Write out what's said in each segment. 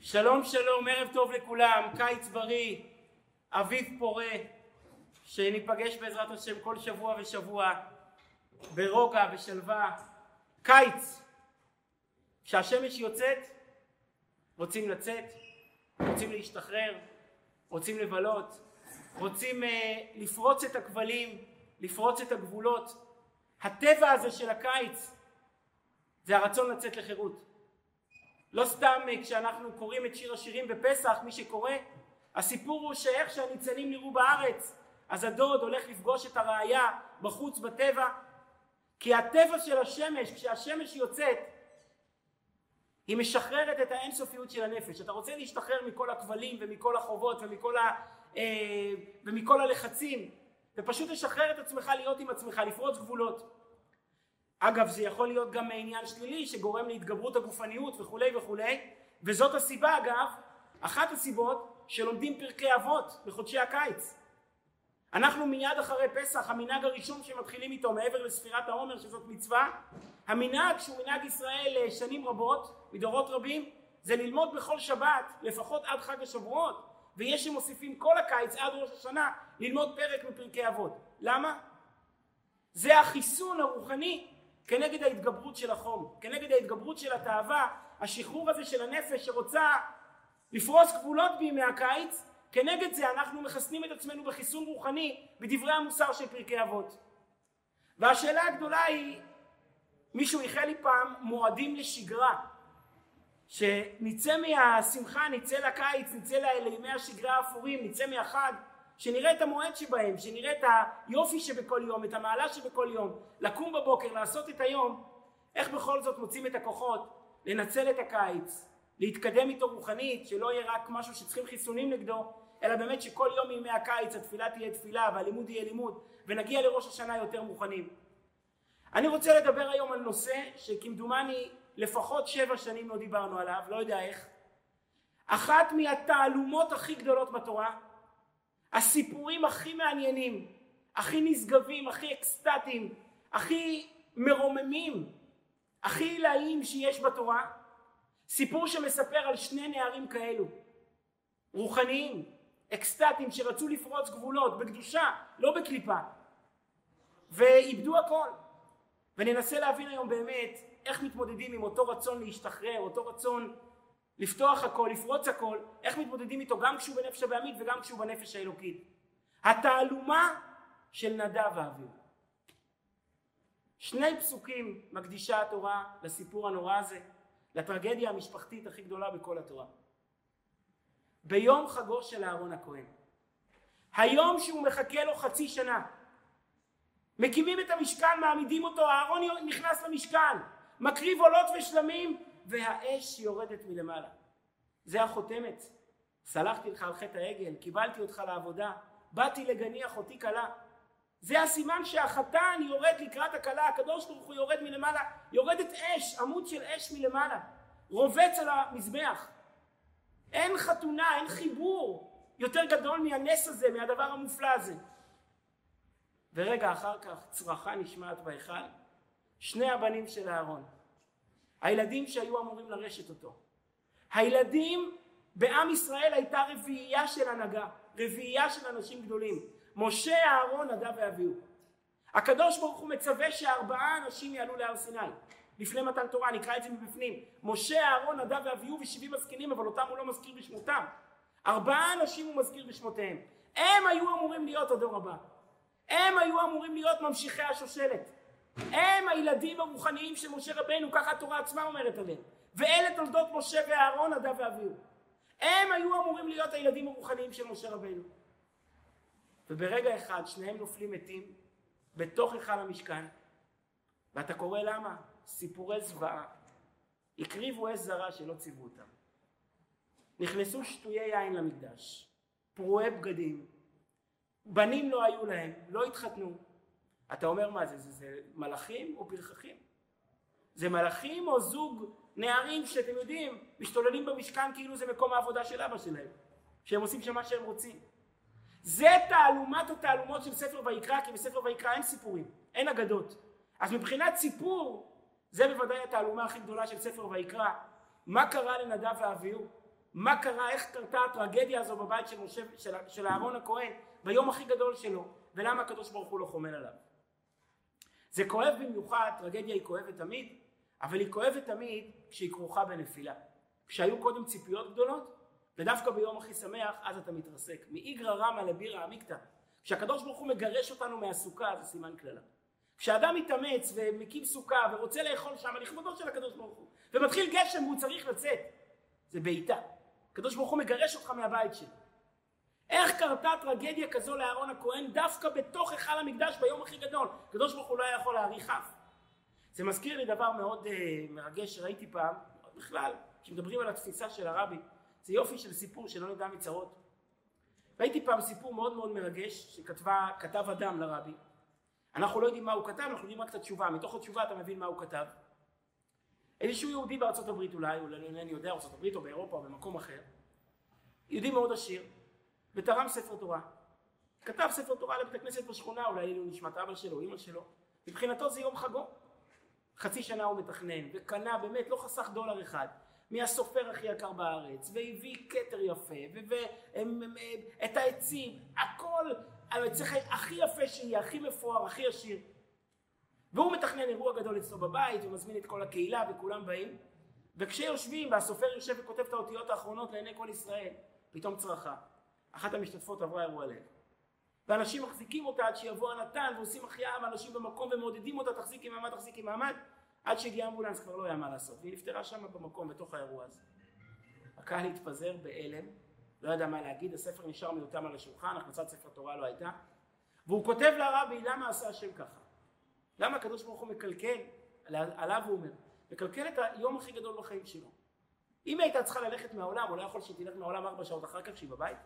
שלום שלום, ערב טוב לכולם, קיץ בריא, אביב פורה, שניפגש בעזרת השם כל שבוע ושבוע, ברוגע, בשלווה. קיץ, כשהשמש יוצאת, רוצים לצאת, רוצים להשתחרר, רוצים לבלות, רוצים לפרוץ את הכבלים, לפרוץ את הגבולות. הטבע הזה של הקיץ זה הרצון לצאת לחירות. לא סתם כשאנחנו קוראים את שיר השירים בפסח, מי שקורא, הסיפור הוא שאיך שהניצנים נראו בארץ, אז הדוד הולך לפגוש את הרעיה בחוץ בטבע, כי הטבע של השמש, כשהשמש יוצאת, היא משחררת את האינסופיות של הנפש. אתה רוצה להשתחרר מכל הכבלים ומכל החובות ומכל הלחצים, ופשוט לשחרר את עצמך, להיות עם עצמך, לפרוץ גבולות. אגב, זה יכול להיות גם עניין שלילי שגורם להתגברות הגופניות וכולי וכולי, וזאת הסיבה אגב, אחת הסיבות שלומדים פרקי אבות בחודשי הקיץ. אנחנו מיד אחרי פסח, המנהג הראשון שמתחילים איתו מעבר לספירת העומר שזאת מצווה, המנהג שהוא מנהג ישראל שנים רבות, מדורות רבים, זה ללמוד בכל שבת, לפחות עד חג השבועות, ויש שמוסיפים כל הקיץ עד ראש השנה ללמוד פרק מפרקי אבות. למה? זה החיסון הרוחני כנגד ההתגברות של החום, כנגד ההתגברות של התאווה, השחרור הזה של הנפש שרוצה לפרוס גבולות בימי הקיץ. כנגד זה אנחנו מחסנים את עצמנו בחיסון רוחני בדברי המוסר של פרקי אבות. והשאלה הגדולה היא, מישהו ייחל לי פעם מועדים לשגרה, שנצא מהשמחה, נצא לקיץ, נצא לימי השגרה האפורים, נצא מהחג, שנראה את המועד שבהם, שנראה את היופי שבכל יום, את המעלה שבכל יום, לקום בבוקר, לעשות את היום. איך בכל זאת מוצאים את הכוחות לנצל את הקיץ, להתקדם איתו רוחנית, שלא יהיה רק משהו שצריכים חיסונים נגדו, אלא באמת שכל יום מימי הקיץ התפילה תהיה תפילה והלימוד יהיה לימוד, ונגיע לראש השנה יותר מוכנים. אני רוצה לדבר היום על נושא שכמדומני לפחות 7 שנים לא דיברנו עליו, לא יודע איך. אחת מהתעלומות הכי גדולות בתורה, הסיפורים הכי מעניינים, הכי נשגבים, הכי אקסטטיים, הכי מרוממים, הכי עילאיים שיש בתורה, סיפור שמספר על 2 נערים כאלו, רוחניים, אקסטטיים, שרצו לפרוץ גבולות בקדושה, לא בקליפה, ואיבדו הכל. וננסה להבין היום באמת איך מתמודדים עם אותו רצון להשתחרר, אותו רצון לפתוח הכל, לפרוץ הכל, איך מתמודדים איתו גם כשהוא בנפש הבהמית וגם כשהוא בנפש האלוקית. התעלומה של נדב ואביהו. 2 פסוקים מקדישה התורה לסיפור הנורא הזה, לטרגדיה המשפחתית הכי גדולה בכל התורה. ביום חגו של אהרון הכהן, היום שהוא מחכה לו 0.5 שנה, מקימים את המשכן, מעמידים אותו, אהרון נכנס למשכן, מקריב עולות ושלמים, והאש יורדת מלמעלה. זה החותמת. סלחתי לך על חטא העגל, קיבלתי אותך לעבודה, באתי לגניח אותי כלה. זה הסימן שהחתן יורד לקראת הכלה, הקדוש ברוך הוא יורד מלמעלה, יורדת אש, עמוד של אש מלמעלה, רובץ על המזבח. אין חתונה, אין חיבור יותר גדול מהנס הזה, מהדבר המופלא הזה. ורגע אחר כך צרחה נשמעת בהיכל, 2 הבנים של אהרון, הילדים שהיו אמורים לרשת אותו. הילדים בעם ישראל הייתה רביעייה של הנהגה, רביעייה של אנשים גדולים, משה, אהרון, נדב ואביהו. הקדוש ברוך הוא מצווה ש4 אנשים יעלו להר סיני לפני מתן תורה, נקרא את זה מבפנים, משה, אהרון, נדב ואביהו ו70 הזקנים, אבל אותם הוא לא מזכיר בשמותם. 4 אנשים הוא מזכיר בשמותיהם. הם היו אמורים להיות הדור הבא, הם היו אמורים להיות ממשיכי השושלת, הם הילדים הרוחניים של משה רבנו, ככה התורה עצמה אומרת עליהם. ואלה תולדות משה ואהרון, נדב ואביהו. הם היו אמורים להיות הילדים הרוחניים של משה רבנו. וברגע אחד 2 נופלים מתים בתוך היכל המשכן. ואתה קורא למה? סיפורי זוועה. הקריבו אש זרה שלא ציוו אותם. נכנסו שטויי יין למקדש, פרועי בגדים. בנים לא היו להם, לא התחתנו. אתה אומר מה זה? זה מלאכים או פרחחים? זה מלאכים או זוג נערים שאתם יודעים, משתוללים במשכן כאילו זה מקום העבודה של אבא שלהם, שהם עושים שם מה שהם רוצים. זה תעלומת התעלומות של ספר ויקרא, כי בספר ויקרא אין סיפורים, אין אגדות. אז מבחינת סיפור, זה בוודאי התעלומה הכי גדולה של ספר ויקרא. מה קרה לנדב ואביהו? מה קרה, איך קרתה הטרגדיה הזו בבית של משה, של אהרון הכהן, ביום הכי גדול שלו, ולמה הקדוש ברוך הוא לא חומל עליו. זה כואב במיוחד, טרגדיה היא כואבת תמיד, אבל היא כואבת תמיד כשהיא כרוכה בנפילה. כשהיו קודם ציפיות גדולות, ודווקא ביום הכי שמח, אז אתה מתרסק. מאיגרא רמא לבירא עמיקתא. כשהקדוש ברוך הוא מגרש אותנו מהסוכה, זה סימן קללה. כשאדם מתאמץ ומקים סוכה ורוצה לאכול שם, לכבודו של הקדוש ברוך הוא, ומתחיל גשם והוא צריך לצאת, זה בעיטה. הקדוש ברוך הוא מגרש אותך מהבית שלו. איך קרתה טרגדיה כזו לאהרון הכהן דווקא בתוך היכל המקדש ביום הכי גדול? הקדוש ברוך הוא לא היה יכול להאריך אף. זה מזכיר לי דבר מאוד מרגש שראיתי פעם, בכלל, כשמדברים על התפיסה של הרבי, זה יופי של סיפור שלא נדע מצרות. ראיתי פעם סיפור מאוד מאוד מרגש שכתב אדם לרבי. אנחנו לא יודעים מה הוא כתב, אנחנו יודעים רק את התשובה. מתוך התשובה אתה מבין מה הוא כתב. איזשהו יהודי בארצות הברית אולי אני יודע, ארצות הברית או באירופה או במקום אחר, יהודי מאוד עשיר, ותרם ספר תורה. כתב ספר תורה לבית הכנסת בשכונה, אולי הוא נשמת אבא שלו, אמא שלו. מבחינתו זה יום חגו. חצי שנה הוא מתכנן, וקנה באמת, לא חסך דולר אחד, מהסופר הכי יקר בארץ, והביא כתר יפה, ואת העצים, הכל, הצליח הכי יפה שיהיה, הכי מפואר, הכי עשיר. והוא מתכנן אירוע גדול אצלו בבית, ומזמין את כל הקהילה, וכולם באים. וכשיושבים, והסופר יושב וכותב את האותיות האחרונות לעיני כל ישראל, פתאום צרחה. אחת המשתתפות עברה אירוע לב. ואנשים מחזיקים אותה עד שיבוא הנתן, ועושים החייאה מאנשים במקום, ומעודדים אותה, תחזיקי מעמד, תחזיקי מעמד, עד שהגיע אמבולנס כבר לא היה מה לעשות. והיא נפטרה שם במקום, בתוך האירוע הזה. הקהל התפזר בהלם, לא ידע מה להגיד, הספר נשאר מיותם על השולחן, הכנסת ספר תורה לא הייתה. והוא כותב לרבי, למה עשה השם ככה? למה הקדוש ברוך הוא מקלקל, עליו הוא אומר, מקלקל את היום הכי גדול בחיים שלו. אם הייתה צריכה ללכת מהעולם, הוא לא יכול שתלך מהעולם 4 שעות אחר כך שהיא בבית.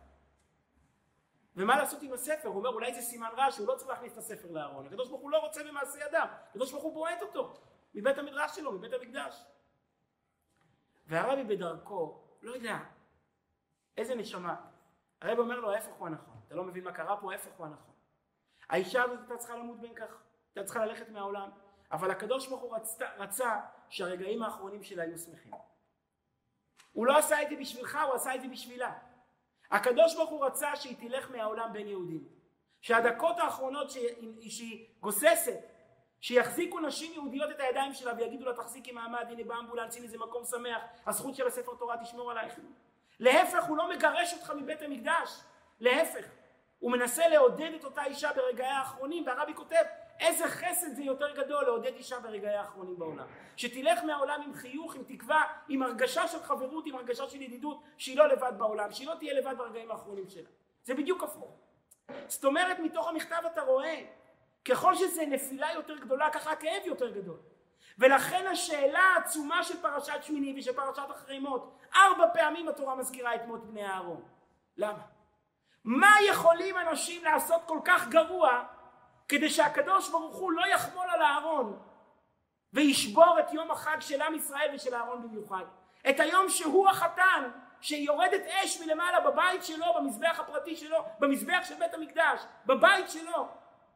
ומה לעשות עם הספר? הוא אומר, אולי זה סימן רע שהוא לא צריך להכניס את הספר לארון. הקדוש ברוך הוא לא רוצה במעשה ידיו. הקדוש ברוך הוא בועט אותו מבית המדרש שלו, מבית המקדש. והרבי בדרכו, לא יודע, איזה נשמה. הרבי אומר לו, ההפך הוא הנכון. אתה לא מבין מה קרה פה, ההפך הוא הנכון. האישה הזאת הייתה צריכה למות בין כך. הייתה צריכה ללכת מהעולם. אבל הקדוש ברוך הוא רצה שהרגעים האחרונים שלה יהיו שמחים. הוא לא עשה את זה בשבילך, הוא עשה את זה בשבילה. הקדוש ברוך הוא רצה שהיא תלך מהעולם בין יהודים. שהדקות האחרונות שהיא גוססת, שיחזיקו נשים יהודיות את הידיים שלה ויגידו לה תחזיקי מעמד, הנה באמבולנס, הנה זה מקום שמח, הזכות של הספר תורה תשמור עלייך. להפך, הוא לא מגרש אותך מבית המקדש. להפך, הוא מנסה לעודד את אותה אישה ברגעי האחרונים, והרבי כותב, איזה חסד זה יותר גדול לעודד אישה ברגעי האחרונים בעולם. שתלך מהעולם עם חיוך, עם תקווה, עם הרגשה של חברות, עם הרגשה של ידידות, שהיא לא לבד בעולם, שהיא לא תהיה לבד ברגעים האחרונים שלה. זה בדיוק הפוך. זאת אומרת, מתוך המכתב אתה רואה, ככל שזה נפילה יותר גדולה, ככה הכאב יותר גדול. ולכן השאלה העצומה של פרשת שמיני ושל פרשת אחרי מות, 4 פעמים התורה מזכירה את מות בני אהרון. למה? מה יכולים אנשים לעשות כל כך גרוע, כדי שהקדוש ברוך הוא לא יחמול על אהרון וישבור את יום החג של עם ישראל ושל אהרון במיוחד, את היום שהוא החתן, שיורדת אש מלמעלה בבית שלו, במזבח הפרטי שלו, במזבח של בית המקדש, בבית שלו,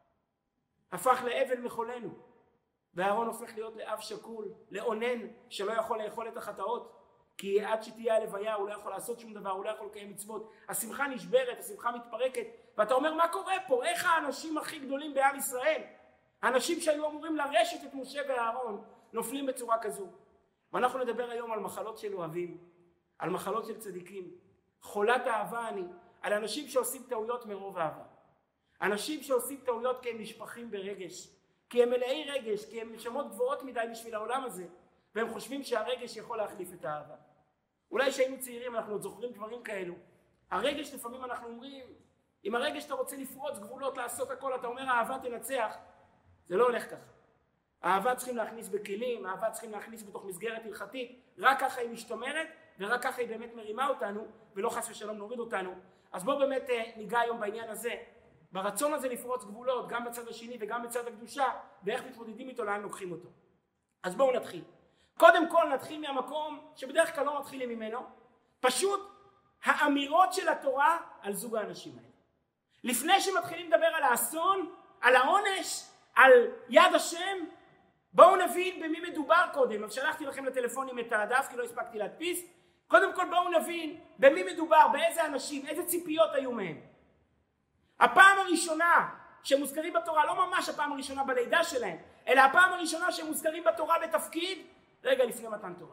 הפך לאבן מחולנו, ואהרון הופך להיות לאב שקול, לאונן שלא יכול לאכול את החטאות, כי עד שתהיה הלוויה הוא לא יכול לעשות שום דבר, הוא לא יכול לקיים מצוות. השמחה נשברת, השמחה מתפרקת, ואתה אומר מה קורה פה? איך האנשים הכי גדולים בעם ישראל, האנשים שהיו אמורים לרשת את משה ואהרון, נופלים בצורה כזו? ואנחנו נדבר היום על מחלות של אוהבים, על מחלות של צדיקים. חולת אהבה אני, על אנשים שעושים טעויות מרוב אהבה. אנשים שעושים טעויות כי הם נשפכים ברגש, כי הם מלאי רגש, כי הם נשמות גבוהות מדי בשביל העולם הזה, והם חושבים שהרגש יכול להחליף את האהבה. אולי שהיינו צעירים אנחנו עוד זוכרים דברים כאלו. הרגש לפעמים אנחנו אומרים, אם הרגש אתה רוצה לפרוץ גבולות, לעשות הכל, אתה אומר האהבה תנצח. זה לא הולך ככה. האהבה צריכים להכניס בכלים, האהבה צריכים להכניס בתוך מסגרת הלכתית, רק ככה היא משתמרת, ורק ככה היא באמת מרימה אותנו, ולא חס ושלום נוריד אותנו. אז בואו באמת ניגע היום בעניין הזה, ברצון הזה לפרוץ גבולות, גם בצד השני וגם בצד הקדושה, ואיך מתמודדים איתו, לאן לוקחים אותו. אז בואו נתחיל. קודם כל נתחיל מהמקום שבדרך כלל לא מתחילים ממנו, פשוט האמירות של התורה על זוג האנשים האלה. לפני שמתחילים לדבר על האסון, על העונש, על יד השם, בואו נבין במי מדובר קודם. אז שלחתי לכם לטלפונים את הדף כי לא הספקתי להדפיס. קודם כל בואו נבין במי מדובר, באיזה אנשים, איזה ציפיות היו מהם. הפעם הראשונה שמוזכרים בתורה, לא ממש הפעם הראשונה בלידה שלהם, אלא הפעם הראשונה שמוזכרים בתורה בתפקיד, רגע לפני מתן תורה.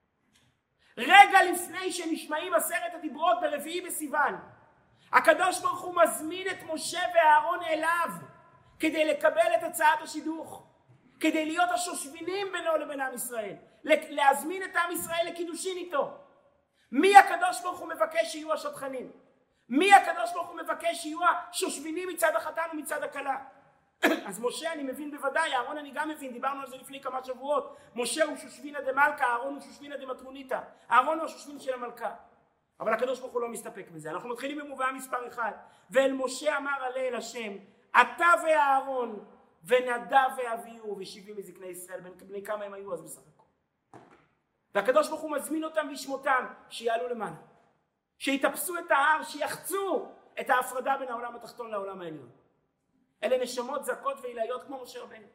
רגע לפני שנשמעים 10 הדיברות ברביעי בסיוון. הקדוש ברוך הוא מזמין את משה ואהרון אליו, כדי לקבל את הצעת השידוך, כדי להיות השושבינים בינו לבין עם ישראל, להזמין את עם ישראל לקידושין איתו. מי הקדוש ברוך הוא מבקש שיהיו השטחנים? מי הקדוש ברוך הוא מבקש שיהיו השושבינים מצד החתן ומצד הכלה? אז משה אני מבין בוודאי, אהרון אני גם מבין, דיברנו על זה לפני כמה שבועות. משה הוא שושבינה דמלכה, אהרון הוא שושבינה דמטרוניתא. אהרון הוא השושבין של המלכה. אבל הקדוש ברוך הוא לא מסתפק בזה. אנחנו מתחילים במובאה מספר 1. ואל משה אמר הלל השם, אתה ואהרון ונדב ואביהו ו70 מזקני ישראל, בני כמה הם היו אז בסך הכל. והקדוש ברוך הוא מזמין אותם בשמותם, שיעלו למעלה, שיתפסו את ההר, שיחצו את ההפרדה בין העולם התחתון לעולם העליון. אלה נשמות זכות ועילאיות כמו משה רבנו.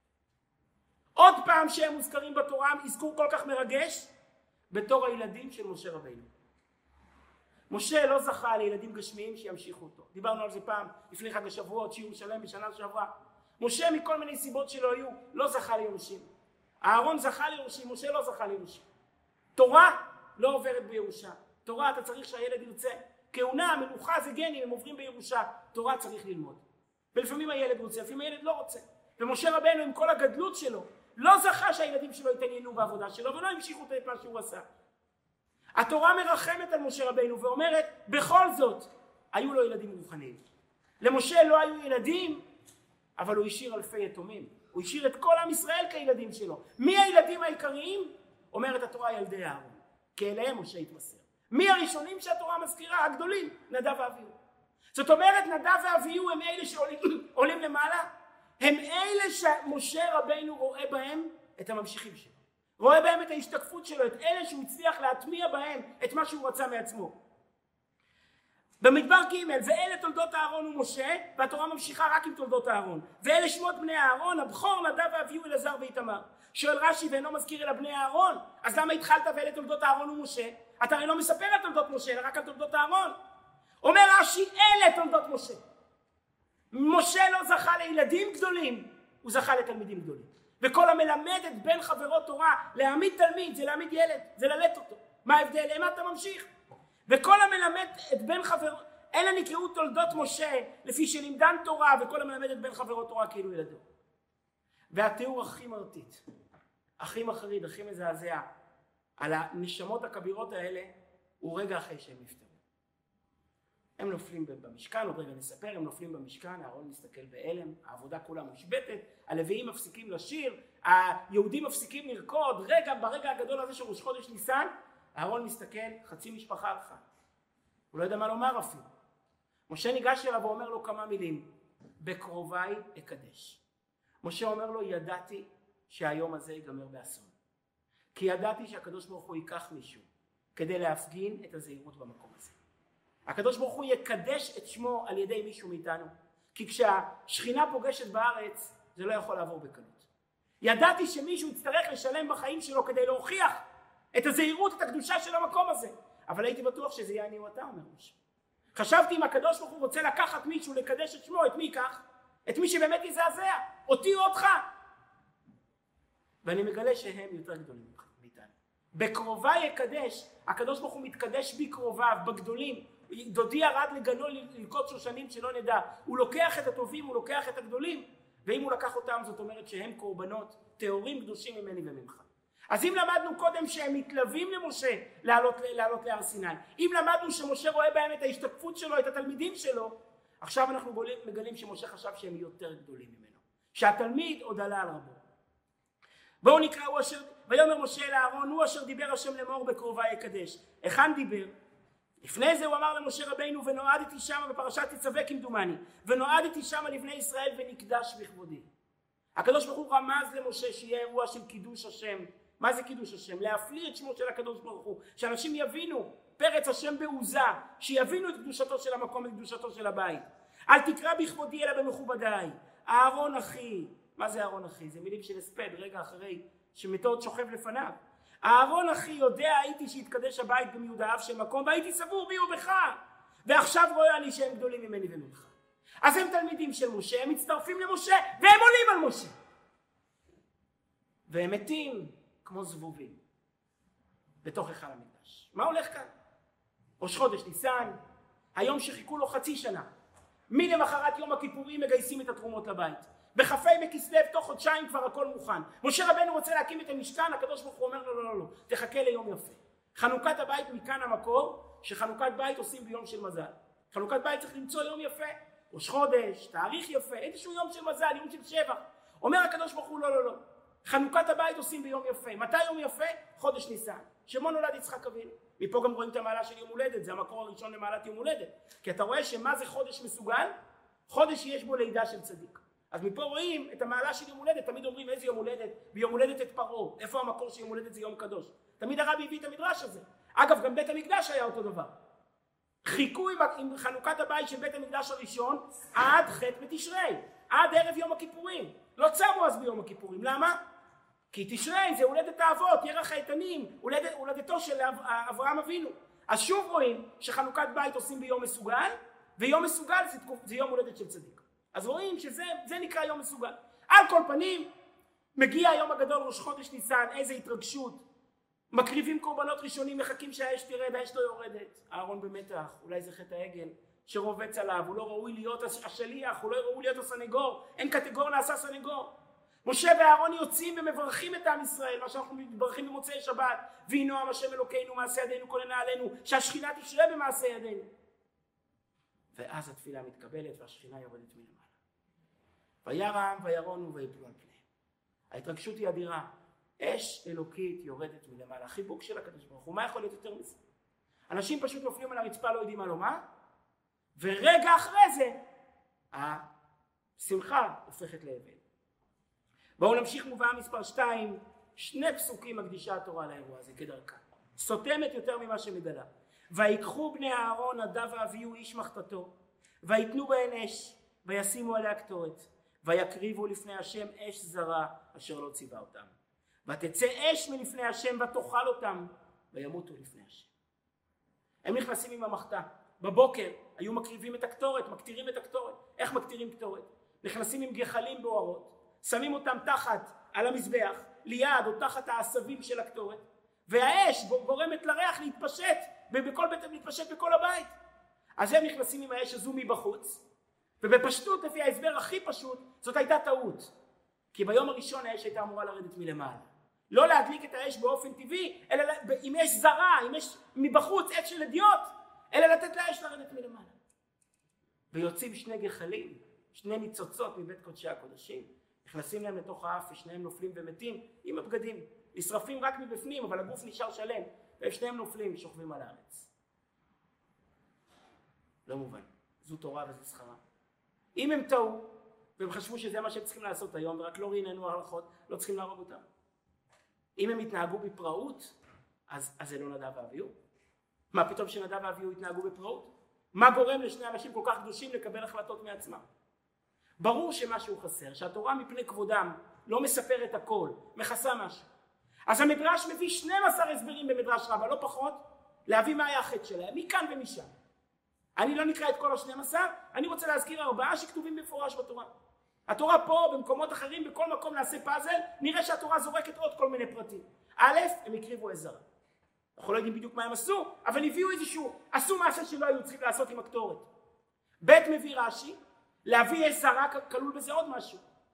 עוד פעם שהם מוזכרים בתורה, אזכור כל כך מרגש, בתור הילדים של משה רבנו. משה לא זכה לילדים גשמיים שימשיכו אותו. דיברנו על זה פעם לפני חג השבועות, שיעור שלם בשנה שעברה. משה מכל מיני סיבות שלא היו, לא זכה ליורשים. אהרון זכה ליורשים, משה לא זכה ליורשים. תורה לא עוברת בירושה. תורה אתה צריך שהילד ירצה. כהונה, מלוכה זה גנים, הם עוברים בירושה. תורה צריך ללמוד. ולפעמים הילד רוצה, לפעמים הילד לא רוצה. ומשה רבנו עם כל הגדלות שלו, לא זכה שהילדים שלו יתעניינו בעבודה שלו, ולא המשיכו את מה שהוא עשה. התורה מרחמת על משה רבנו ואומרת, בכל זאת, היו לו ילדים רוחניים. למשה לא היו ילדים, אבל הוא השאיר אלפי יתומים. הוא השאיר את כל עם ישראל כילדים שלו. מי הילדים העיקריים? אומרת התורה ילדי אהרון. כי אליהם משה התמסר. מי הראשונים שהתורה מזכירה? הגדולים, נדב ואביהו. זאת אומרת, נדב ואביהו הם אלה שעולים למעלה. הם אלה שמשה רבנו רואה בהם את הממשיכים שלו. רואה בהם את ההשתקפות שלו, את אלה שהוא הצליח להטמיע בהם את מה שהוא רצה מעצמו. במדבר ג' ואלה תולדות אהרון ומשה, והתורה ממשיכה רק עם תולדות אהרון. ואלה שמות בני אהרון, הבכור, נדב ואביהו, אלעזר ואיתמר. שואל רש"י ואינו מזכיר אלא בני אהרון, אז למה התחלת ואלה תולדות אהרון ומשה? אתה הרי לא מספר על תולדות משה, אלא רק על תולדות אהרון. אומר רש"י, אלה תולדות משה. משה לא זכה לילדים גדולים, הוא זכה לתלמידים גדולים. וכל המלמד את בן חברו תורה, להעמיד תלמיד זה להעמיד ילד, זה ללט אותו. מה ההבדל? למה אתה ממשיך? וכל המלמד את בן חברו, אלה נקראו תולדות משה, לפי שלימדן תורה, וכל המלמד את בן חברו תורה כאילו ילדו. והתיאור הכי מרטיט, הכי מחריד, הכי מזעזע, על הנשמות הכבירות האלה, הוא רגע אחרי שהם נפטרו. הם נופלים במשכן, עוד רגע נספר, הם נופלים במשכן, אהרון מסתכל בהלם, העבודה כולה מושבתת, הלוויים מפסיקים לשיר, היהודים מפסיקים לרקוד, ברגע הגדול הזה של ראש חודש ניסן, אהרון מסתכל, חצי משפחה הלכה. הוא לא יודע מה לומר אפילו. משה ניגש אליו ואומר לו כמה מילים, בקרוביי אקדש. משה אומר לו, ידעתי שהיום הזה ייגמר באסון. כי ידעתי שהקדוש ברוך הוא ייקח מישהו, כדי להפגין את הזהירות במקום הזה. הקדוש ברוך הוא יקדש את שמו על ידי מישהו מאיתנו, כי כשהשכינה פוגשת בארץ, זה לא יכול לעבור בקלות. ידעתי שמישהו יצטרך לשלם בחיים שלו כדי להוכיח את הזהירות, את הקדושה של המקום הזה. אבל הייתי בטוח שזה יהיה אני או אתה, אומר משה. חשבתי אם הקדוש ברוך הוא רוצה לקחת מישהו, לקדש את שמו, את מי ייקח? את מי שבאמת יזעזע, אותי או אותך. ואני מגלה שהם יותר גדולים מאיתנו. בקרוביי יקדש, הקדוש ברוך הוא מתקדש בקרוביו, בגדולים. דודי ירד לגנו ללקוט שושנים שלא נדע. הוא לוקח את הטובים, הוא לוקח את הגדולים, ואם הוא לקח אותם זאת אומרת שהם קורבנות, טהורים קדושים ממני וממך. אז אם למדנו קודם שהם מתלווים למשה לעלות להר סיני, אם למדנו שמשה רואה בהם את ההשתקפות שלו, את התלמידים שלו, עכשיו אנחנו מגלים שמשה חשב שהם יותר גדולים ממנו, שהתלמיד עוד עלה על רבו. בואו נקרא, ויאמר משה אל אהרון, הוא אשר דיבר השם לאמור בקרוביי יקדש. היכן דיבר? לפני זה הוא אמר למשה רבינו, ונועדתי שמה בפרשת תצווה כמדומני, ונועדתי שמה לבני ישראל ונקדש בכבודי. הקדוש ברוך הוא רמז למשה שיהיה אירוע של קידוש השם. מה זה קידוש השם? להפליא את שמו של הקדוש ברוך הוא, שאנשים יבינו פרץ השם בעוזה, שיבינו את קדושתו של המקום ואת קדושתו של הבית. אל תקרא בכבודי אלא במכובדיי. אהרון אחי, מה זה אהרון אחי? זה מילים של הספד רגע אחרי שמתו עוד שוכב לפניו. אהרון אחי יודע הייתי שהתקדש הבית במיודעיו של מקום, והייתי סבור בי ובך, ועכשיו רואה אני שהם גדולים ממני וממך. אז הם תלמידים של משה, הם מצטרפים למשה, והם עולים על משה. והם מתים כמו זבובים בתוך היכל המקדש. מה הולך כאן? ראש חודש ניסן, היום שחיכו לו חצי שנה. מלמחרת יום הכיפורים מגייסים את התרומות לבית. בכ"ה בכסלו תוך חודשיים כבר הכל מוכן. משה רבנו רוצה להקים את המשכן, הקדוש ברוך הוא אומר לו לא, תחכה ליום יפה. חנוכת הבית מכאן המקור שחנוכת בית עושים ביום של מזל. חנוכת בית צריך למצוא יום יפה, ראש חודש, תאריך יפה, איזשהו יום של מזל, יום של שבח. אומר הקדוש ברוך הוא לא. חנוכת הבית עושים ביום יפה. מתי יום יפה? חודש ניסן. שמו נולד יצחק אבינו. מפה גם רואים את המעלה של יום הולדת, זה המקור הראשון למעלת יום הולדת. כי אתה רואה שמה זה חודש מסוגל? חודש שיש בו לידה של צדיק. אז מפה רואים את המעלה של יום הולדת. תמיד אומרים איזה יום הולדת? ביום הולדת את פרעה. איפה המקור של יום הולדת? זה יום קדוש. תמיד הרבי הביא את המדרש הזה. אגב, גם בית המקדש היה אותו דבר. חיכו עם חנוכת הבית של בית המקדש הראשון עד ח' בתשרי, עד ערב יום הכיפורים. לא צמו אז ביום הכיפורים. למה? כי תשרי זה הולדת האבות, ירח האיתנים, הולדתו של אברהם אבינו. אז שוב רואים שחנוכת בית עושים ביום מסוגל, ויום מסוגל זה יום הולדת של צדיק. אז רואים שזה נקרא יום מסוגל. על כל פנים, מגיע היום הגדול ראש חודש ניסן, איזה התרגשות. מקריבים קורבנות ראשונים, מחכים שהאש תרד, האש לא יורדת. אהרון במתח, אולי זה חטא העגל שרובץ עליו, הוא לא ראוי להיות השליח, הוא לא ראוי להיות הסנגור, אין קטגור נעשה סנגור. משה ואהרון יוצאים ומברכים את עם ישראל, מה שאנחנו מברכים במוצאי שבת, ויהי נועם השם אלוקינו מעשה ידינו כוננה עלינו, שהשכינה תשרה במעשה ידינו. ואז התפילה מתקבלת והשכינה יורדת מלמעלה. וירא העם וירונו ויפלו על פניהם. ההתרגשות היא אדירה. אש אלוקית יורדת מלמעלה, חיבוק של הקדוש ברוך הוא. מה יכול להיות יותר מזה? אנשים פשוט נופלים על הרצפה, לא יודעים מה לומר, ורגע אחרי זה השמחה הופכת לאבל. בואו נמשיך מובאה מספר 2, 2 פסוקים מקדישה התורה לאירוע הזה כדרכה. סותמת יותר ממה שמגלה. ויקחו בני אהרון נדב ואביהו איש מחתתו, ויתנו בהן אש, וישימו עליה קטורת, ויקריבו לפני השם אש זרה אשר לא ציווה אותם. ותצא אש מלפני השם ותאכל אותם, וימותו לפני השם. הם נכנסים עם המחתה. בבוקר היו מקריבים את הקטורת, מקטירים את הקטורת. איך מקטירים קטורת? נכנסים עם גחלים בוערות, שמים אותם תחת על המזבח, ליד או תחת העשבים של הקטורת, והאש גורמת לריח להתפשט, להתפשט בכל הבית. אז הם נכנסים עם האש הזו מבחוץ, ובפשטות, לפי ההסבר הכי פשוט, זאת הייתה טעות. כי ביום הראשון האש הייתה אמורה לרדת מלמעלה. לא להדליק את האש באופן טבעי, אלא עם אש זרה, עם אש מבחוץ, אש של אדיוט, אלא לתת לאש לרדת מלמעלה. ויוצאים 2 גחלים, 2 ניצוצות מבית קודשי הקודשים, נכנסים להם לתוך האף ושניהם נופלים ומתים עם הבגדים. נשרפים רק מבפנים, אבל הגוף נשאר שלם, והם שניהם נופלים, שוכבים על הארץ. לא מובן. זו תורה וזו שכרה. אם הם טעו, והם חשבו שזה מה שהם צריכים לעשות היום, ורק לא רעננו ההלכות, לא צריכים להרוג אותם. אם הם התנהגו בפראות, אז זה לא נדב ואביהו. מה פתאום שנדב ואביהו התנהגו בפראות? מה גורם לשני אנשים כל כך קדושים לקבל החלטות מעצמם? ברור שמשהו חסר, שהתורה מפני כבודם לא מספרת הכל, מכסה משהו. אז המדרש מביא 12 הסברים במדרש רבה, לא פחות, להביא מה היה החטא שלהם, מכאן ומשם. אני לא נקרא את כל ה-12, אני רוצה להזכיר 4 שכתובים בפורש בתורה. התורה פה, במקומות אחרים, בכל מקום נעשה פאזל, נראה שהתורה זורקת עוד כל מיני פרטים. א', הם הקריבו עזרה. אנחנו לא יודעים בדיוק מה הם עשו, אבל הביאו עשו מעשה שלא היו צריכים לעשות עם הקטורת. ב' מביא רש"י, להביא עזרה כלול בזה עוד משהו.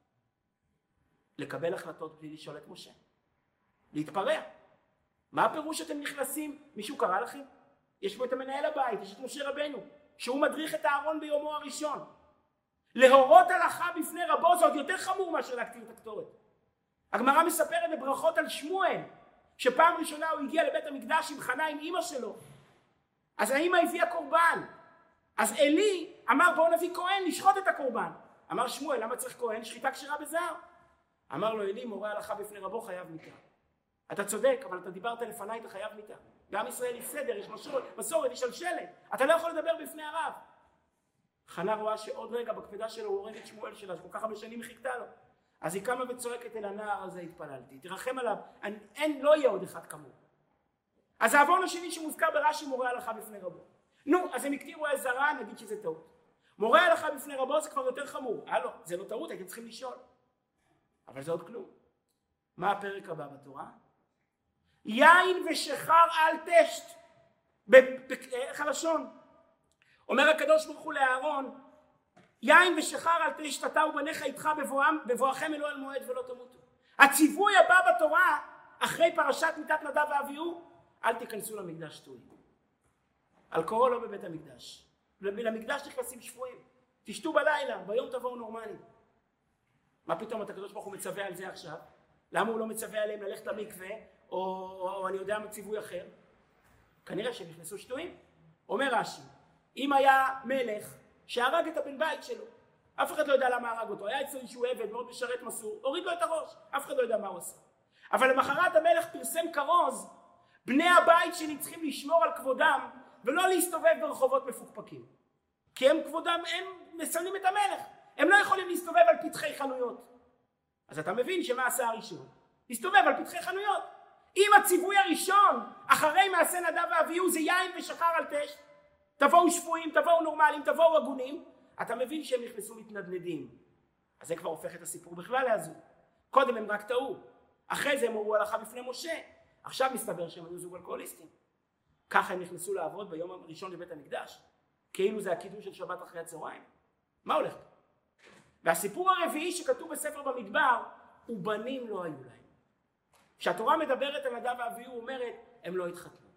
לקבל החלטות בלי לשאול את משה. להתפרע. מה הפירוש שאתם נכנסים? מישהו קרא לכם? יש פה את המנהל הבית, יש את משה רבנו, שהוא מדריך את אהרון ביומו הראשון. להורות הלכה בפני רבו זה עוד יותר חמור מאשר להקטיר את הקטורת. הגמרא מספרת בברכות על שמואל, שפעם ראשונה הוא הגיע לבית המקדש עם חנה עם אמא שלו. אז האמא הביאה קורבן. אז אלי אמר בואו נביא כהן לשחוט את הקורבן. אמר שמואל למה צריך כהן? שחיטה כשרה בזהר. אמר לו אלי מורה הלכה בפני רבו חייב מיתה. אתה צודק אבל אתה דיברת לפניי אתה חייב מיתה. בעם ישראל יש סדר, יש מסורת, יש שלשלת. אתה לא יכול לדבר בפני הרב. חנה רואה שעוד רגע בכבדה שלו הוא הורג את שמואל שלה, שכל כך הרבה שנים חיכתה לו. אז היא קמה וצועקת אל הנער הזה, התפללתי, תרחם עליו, אין, לא יהיה עוד אחד כמוהו. אז העוון השני שמוזכר ברש"י, מורה הלכה בפני רבו. נו, אז הם הקטירו עזרה, נגיד שזה טעות. מורה הלכה בפני רבו זה כבר יותר חמור. לא, זה לא טעות, הייתם צריכים לשאול. אבל זה עוד כלום. מה הפרק הבא בתורה? יין ושחר על תשת. איך הלשון? אומר הקדוש ברוך הוא לאהרון, יין ושחר על תשת אתה ובניך איתך בבואכם אלוהי אל מועד ולא תמותו. הציווי הבא בתורה, אחרי פרשת מיתת נדב ואביהו, אל תיכנסו למקדש שטויים. אלכוהול לא בבית המקדש. למקדש נכנסים שפויים. תשתו בלילה, ביום תבואו נורמלים. מה פתאום הקדוש ברוך הוא מצווה על זה עכשיו? למה הוא לא מצווה עליהם ללכת למקווה, או אני יודע ציווי אחר? כנראה שהם נכנסו שטויים. אומר רש"י, אם היה מלך שהרג את הבן בית שלו, אף אחד לא יודע למה הרג אותו, היה אצלו איזשהו עבד מאוד משרת מסור, הוריד לו את הראש, אף אחד לא יודע מה הוא עשה. אבל למחרת המלך פרסם כרוז, בני הבית שלי צריכים לשמור על כבודם, ולא להסתובב ברחובות מפוקפקים. כי הם כבודם, הם מסמלים את המלך. הם לא יכולים להסתובב על פתחי חנויות. אז אתה מבין שמה עשה הראשון? להסתובב על פתחי חנויות. אם הציווי הראשון, אחרי מעשה נדב ואביהו, זה יין ושחר על תשת, תבואו שפויים, תבואו נורמליים, תבואו הגונים, אתה מבין שהם נכנסו מתנדנדים. אז זה כבר הופך את הסיפור בכלל להזוי. קודם הם רק טעו. אחרי זה הם הורו הלכה בפני משה. עכשיו מסתבר שהם היו זוג אלכוהוליסטים. ככה הם נכנסו לעבוד ביום הראשון לבית המקדש. כאילו זה הקידוש של שבת אחרי הצהריים. מה הולך? והסיפור הרביעי שכתוב בספר במדבר, ובנים לא היו להם. כשהתורה מדברת על נדב ואביהו, אומרת, הם לא התחתנו.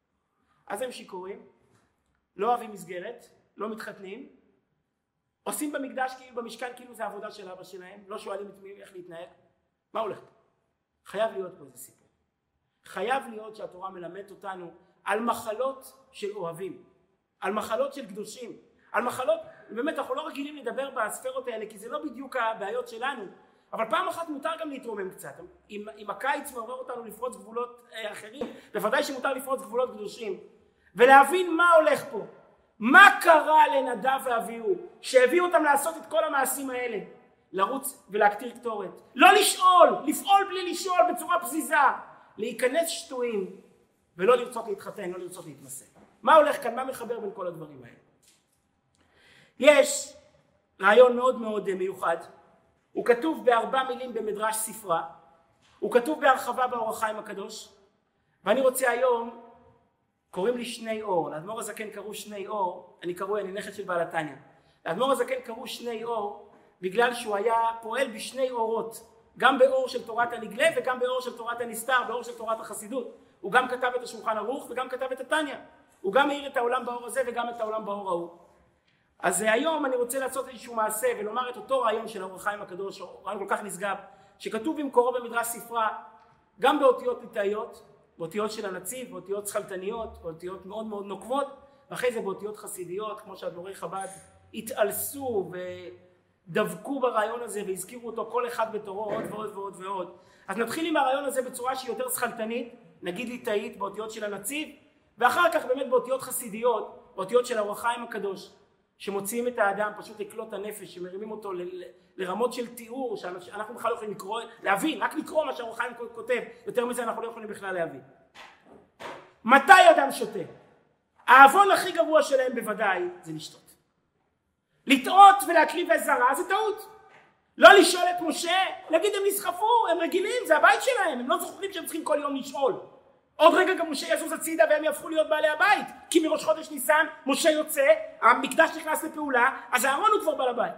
אז הם שיכורים, לא אוהבים מסגרת, לא מתחתנים, עושים במקדש כאילו, במשכן כאילו זה העבודה של אבא שלהם, לא שואלים את מי איך להתנהג. מה הולך? חייב להיות פה איזה סיפור. חייב להיות שהתורה מלמדת אותנו על מחלות של אוהבים, על מחלות של קדושים, על מחלות, באמת אנחנו לא רגילים לדבר בספרות האלה, כי זה לא בדיוק הבעיות שלנו, אבל פעם אחת מותר גם להתרומם קצת. אם הקיץ מעורר אותנו לפרוץ גבולות אחרים, בוודאי שמותר לפרוץ גבולות קדושים, ולהבין מה הולך פה. מה קרה לנדב ואביהו, שהביאו אותם לעשות את כל המעשים האלה? לרוץ ולהקטיר קטורת. לא לשאול, לפעול בלי לשאול בצורה פזיזה. להיכנס שטויים, ולא לרצות להתחתן, לא לרצות להתמסד. מה הולך כאן? מה מחבר בין כל הדברים האלה? יש רעיון מאוד מאוד מיוחד. הוא כתוב ב4 מילים במדרש ספרה. הוא כתוב בהרחבה באור החיים הקדוש. ואני רוצה היום, קוראים לי שני אור. לאדמו"ר הזקן קראו שני אור. אני נכד של בעל התניא. לאדמו"ר הזקן קראו שני אור, בגלל שהוא היה פועל בשני אורות. גם באור של תורת הנגלה וגם באור של תורת הנסתר, באור של תורת החסידות. הוא גם כתב את השולחן ערוך וגם כתב את התניא. הוא גם מאיר את העולם באור הזה וגם את העולם באור ההוא. אז היום אני רוצה לעשות איזשהו מעשה ולומר את אותו רעיון של האור החיים הקדוש, רעיון כל כך נשגב, שכתוב במקורו במדרש ספרה, גם באותיות ליטאיות, באותיות של הנציב, באותיות שכלתניות, באותיות מאוד מאוד נוקבות, ואחרי זה באותיות חסידיות, כמו שאדמו"רי חב"ד התעלסו ודבקו ברעיון הזה והזכירו אותו כל אחד בתורו עוד ועוד ועוד ועוד. אז נתחיל עם הרעיון הזה בצורה שהיא יותר שכלתנית, נגיד ליטאית באותיות של הנציב, ואחר כך באמת באותיות חסידיות, באותיות של האור החיים הקדוש, שמוציאים את האדם פשוט לקלוט הנפש, שמרימים אותו לרמות של תיאור, שאנחנו בכלל לא יכולים לקרוא, להבין, רק לקרוא מה שהאור החיים כותב, יותר מזה אנחנו לא יכולים בכלל להבין. מתי אדם שותה? העוון הכי גרוע שלהם בוודאי זה לשתות. לטעות ולהקריב עזרה זה טעות. לא לשאול את משה, להגיד הם נסחפו, הם רגילים, זה הבית שלהם, הם לא זוכרים שהם צריכים כל יום לשאול. עוד רגע גם משה יזוז הצידה והם יהפכו להיות בעלי הבית, כי מראש חודש ניסן משה יוצא, המקדש נכנס לפעולה, אז הארון הוא כבר בעל הבית.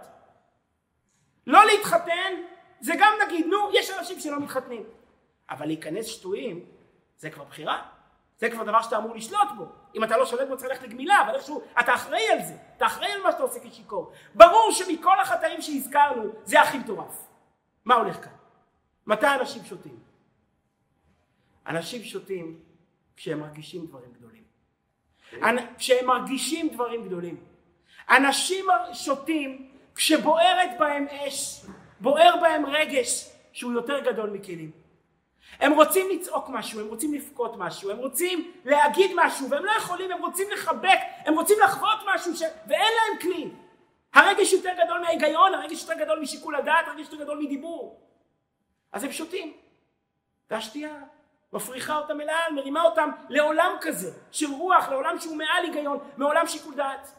לא להתחתן, זה גם נגיד, יש אנשים שלא מתחתנים. אבל להיכנס שטויים, זה כבר בחירה. זה כבר דבר שאתה אמור לשלוט בו. אם אתה לא שולט בו צריך ללכת לגמילה, אבל איכשהו אתה אחראי על זה. אתה אחראי על מה שאתה עושה כשיקור. ברור שמכל החטאים שהזכרנו, זה הכי מטורף. מה הולך כאן? מתי אנשים שותים? אנשים שותים כשהם מרגישים דברים גדולים. כשהם מרגישים דברים גדולים. אנשים שותים כשבוערת בהם אש, בוער בהם רגש שהוא יותר גדול מכלים. הם רוצים לצעוק משהו, הם רוצים לפקות משהו, הם רוצים להגיד משהו, והם לא יכולים, הם רוצים לחבק, הם רוצים לחוות משהו ואין להם כלי. הרגש יותר גדול מההיגיון, הרגש יותר גדול משיקול הדעת, הרגש יותר גדול מדיבור. אז הם שותים. והשתייה מפריחה אותם אל העל, מרימה אותם לעולם כזה, של רוח, לעולם שהוא מעל היגיון, מעולם שיקול דעת.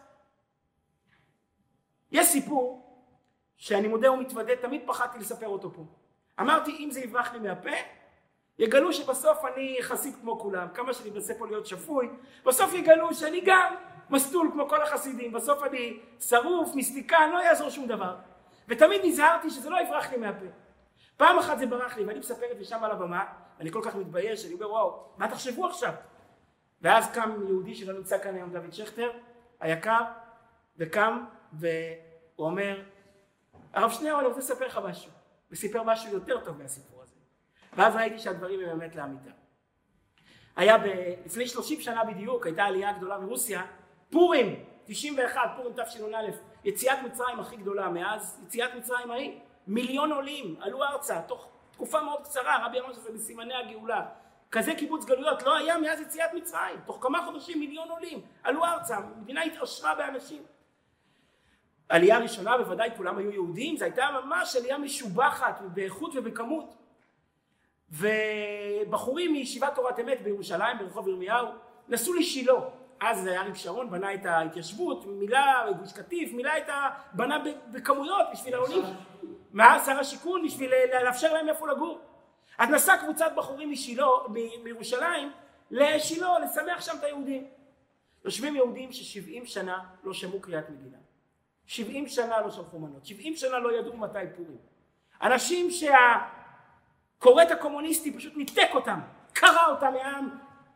יש סיפור שאני מודה ומתוודה, תמיד פחדתי לספר אותו פה. אמרתי, אם זה יברח לי מהפה, יגלו שבסוף אני חסיד כמו כולם, כמה שאני מנסה פה להיות שפוי, בסוף יגלו שאני גם מסטול כמו כל החסידים, בסוף אני שרוף, מיסטיקן, לא יעזור שום דבר. ותמיד נזהרתי שזה לא יברח לי מהפה. פעם אחת זה ברח לי, ואני מספר את זה שם על הבמה, ואני כל כך מתבייש, אני אומר, וואו, מה תחשבו עכשיו? ואז קם יהודי שלא נמצא כאן היום, דוד שכטר, היקר, וקם, והוא אומר, הרב שניאור, אני רוצה לספר לך משהו. וסיפר משהו יותר טוב מהסיפור הזה. ואז ראיתי שהדברים הם באמת לאמיתה. היה לפני 30 שנה בדיוק, הייתה עלייה גדולה מרוסיה, פורים, 91, פורים תשנ"א, יציאת מצרים הכי גדולה מאז, יציאת מצרים ההיא, 1,000,000 עולים עלו ארצה, תוך תקופה מאוד קצרה, רבי אמר שזה בסימני הגאולה. כזה קיבוץ גלויות לא היה מאז יציאת מצרים, תוך כמה חודשים 1,000,000 עולים עלו ארצה, המדינה התעשרה באנשים. עלייה ראשונה, בוודאי כולם היו יהודים, זו הייתה ממש עלייה משובחת באיכות ובכמות. ובחורים מישיבת תורת אמת בירושלים, ברחוב ירמיהו, נסעו לשילה. אז אריק שרון בנה את ההתיישבות, מילא גוש קטיף, בנה בכמויות בשביל העולים. שר השיכון, בשביל לאפשר להם איפה לגור. אז נסעה קבוצת בחורים מירושלים לשילה, לשמח שם את היהודים. יושבים יהודים ש70 שנה לא שמעו קריאת מגילה. 70 שנה לא שלחו מנות, 70 שנה לא ידעו מתי פורים. אנשים שהקוראת הקומוניסטי פשוט ניתק אותם, קרע אותם מהעם,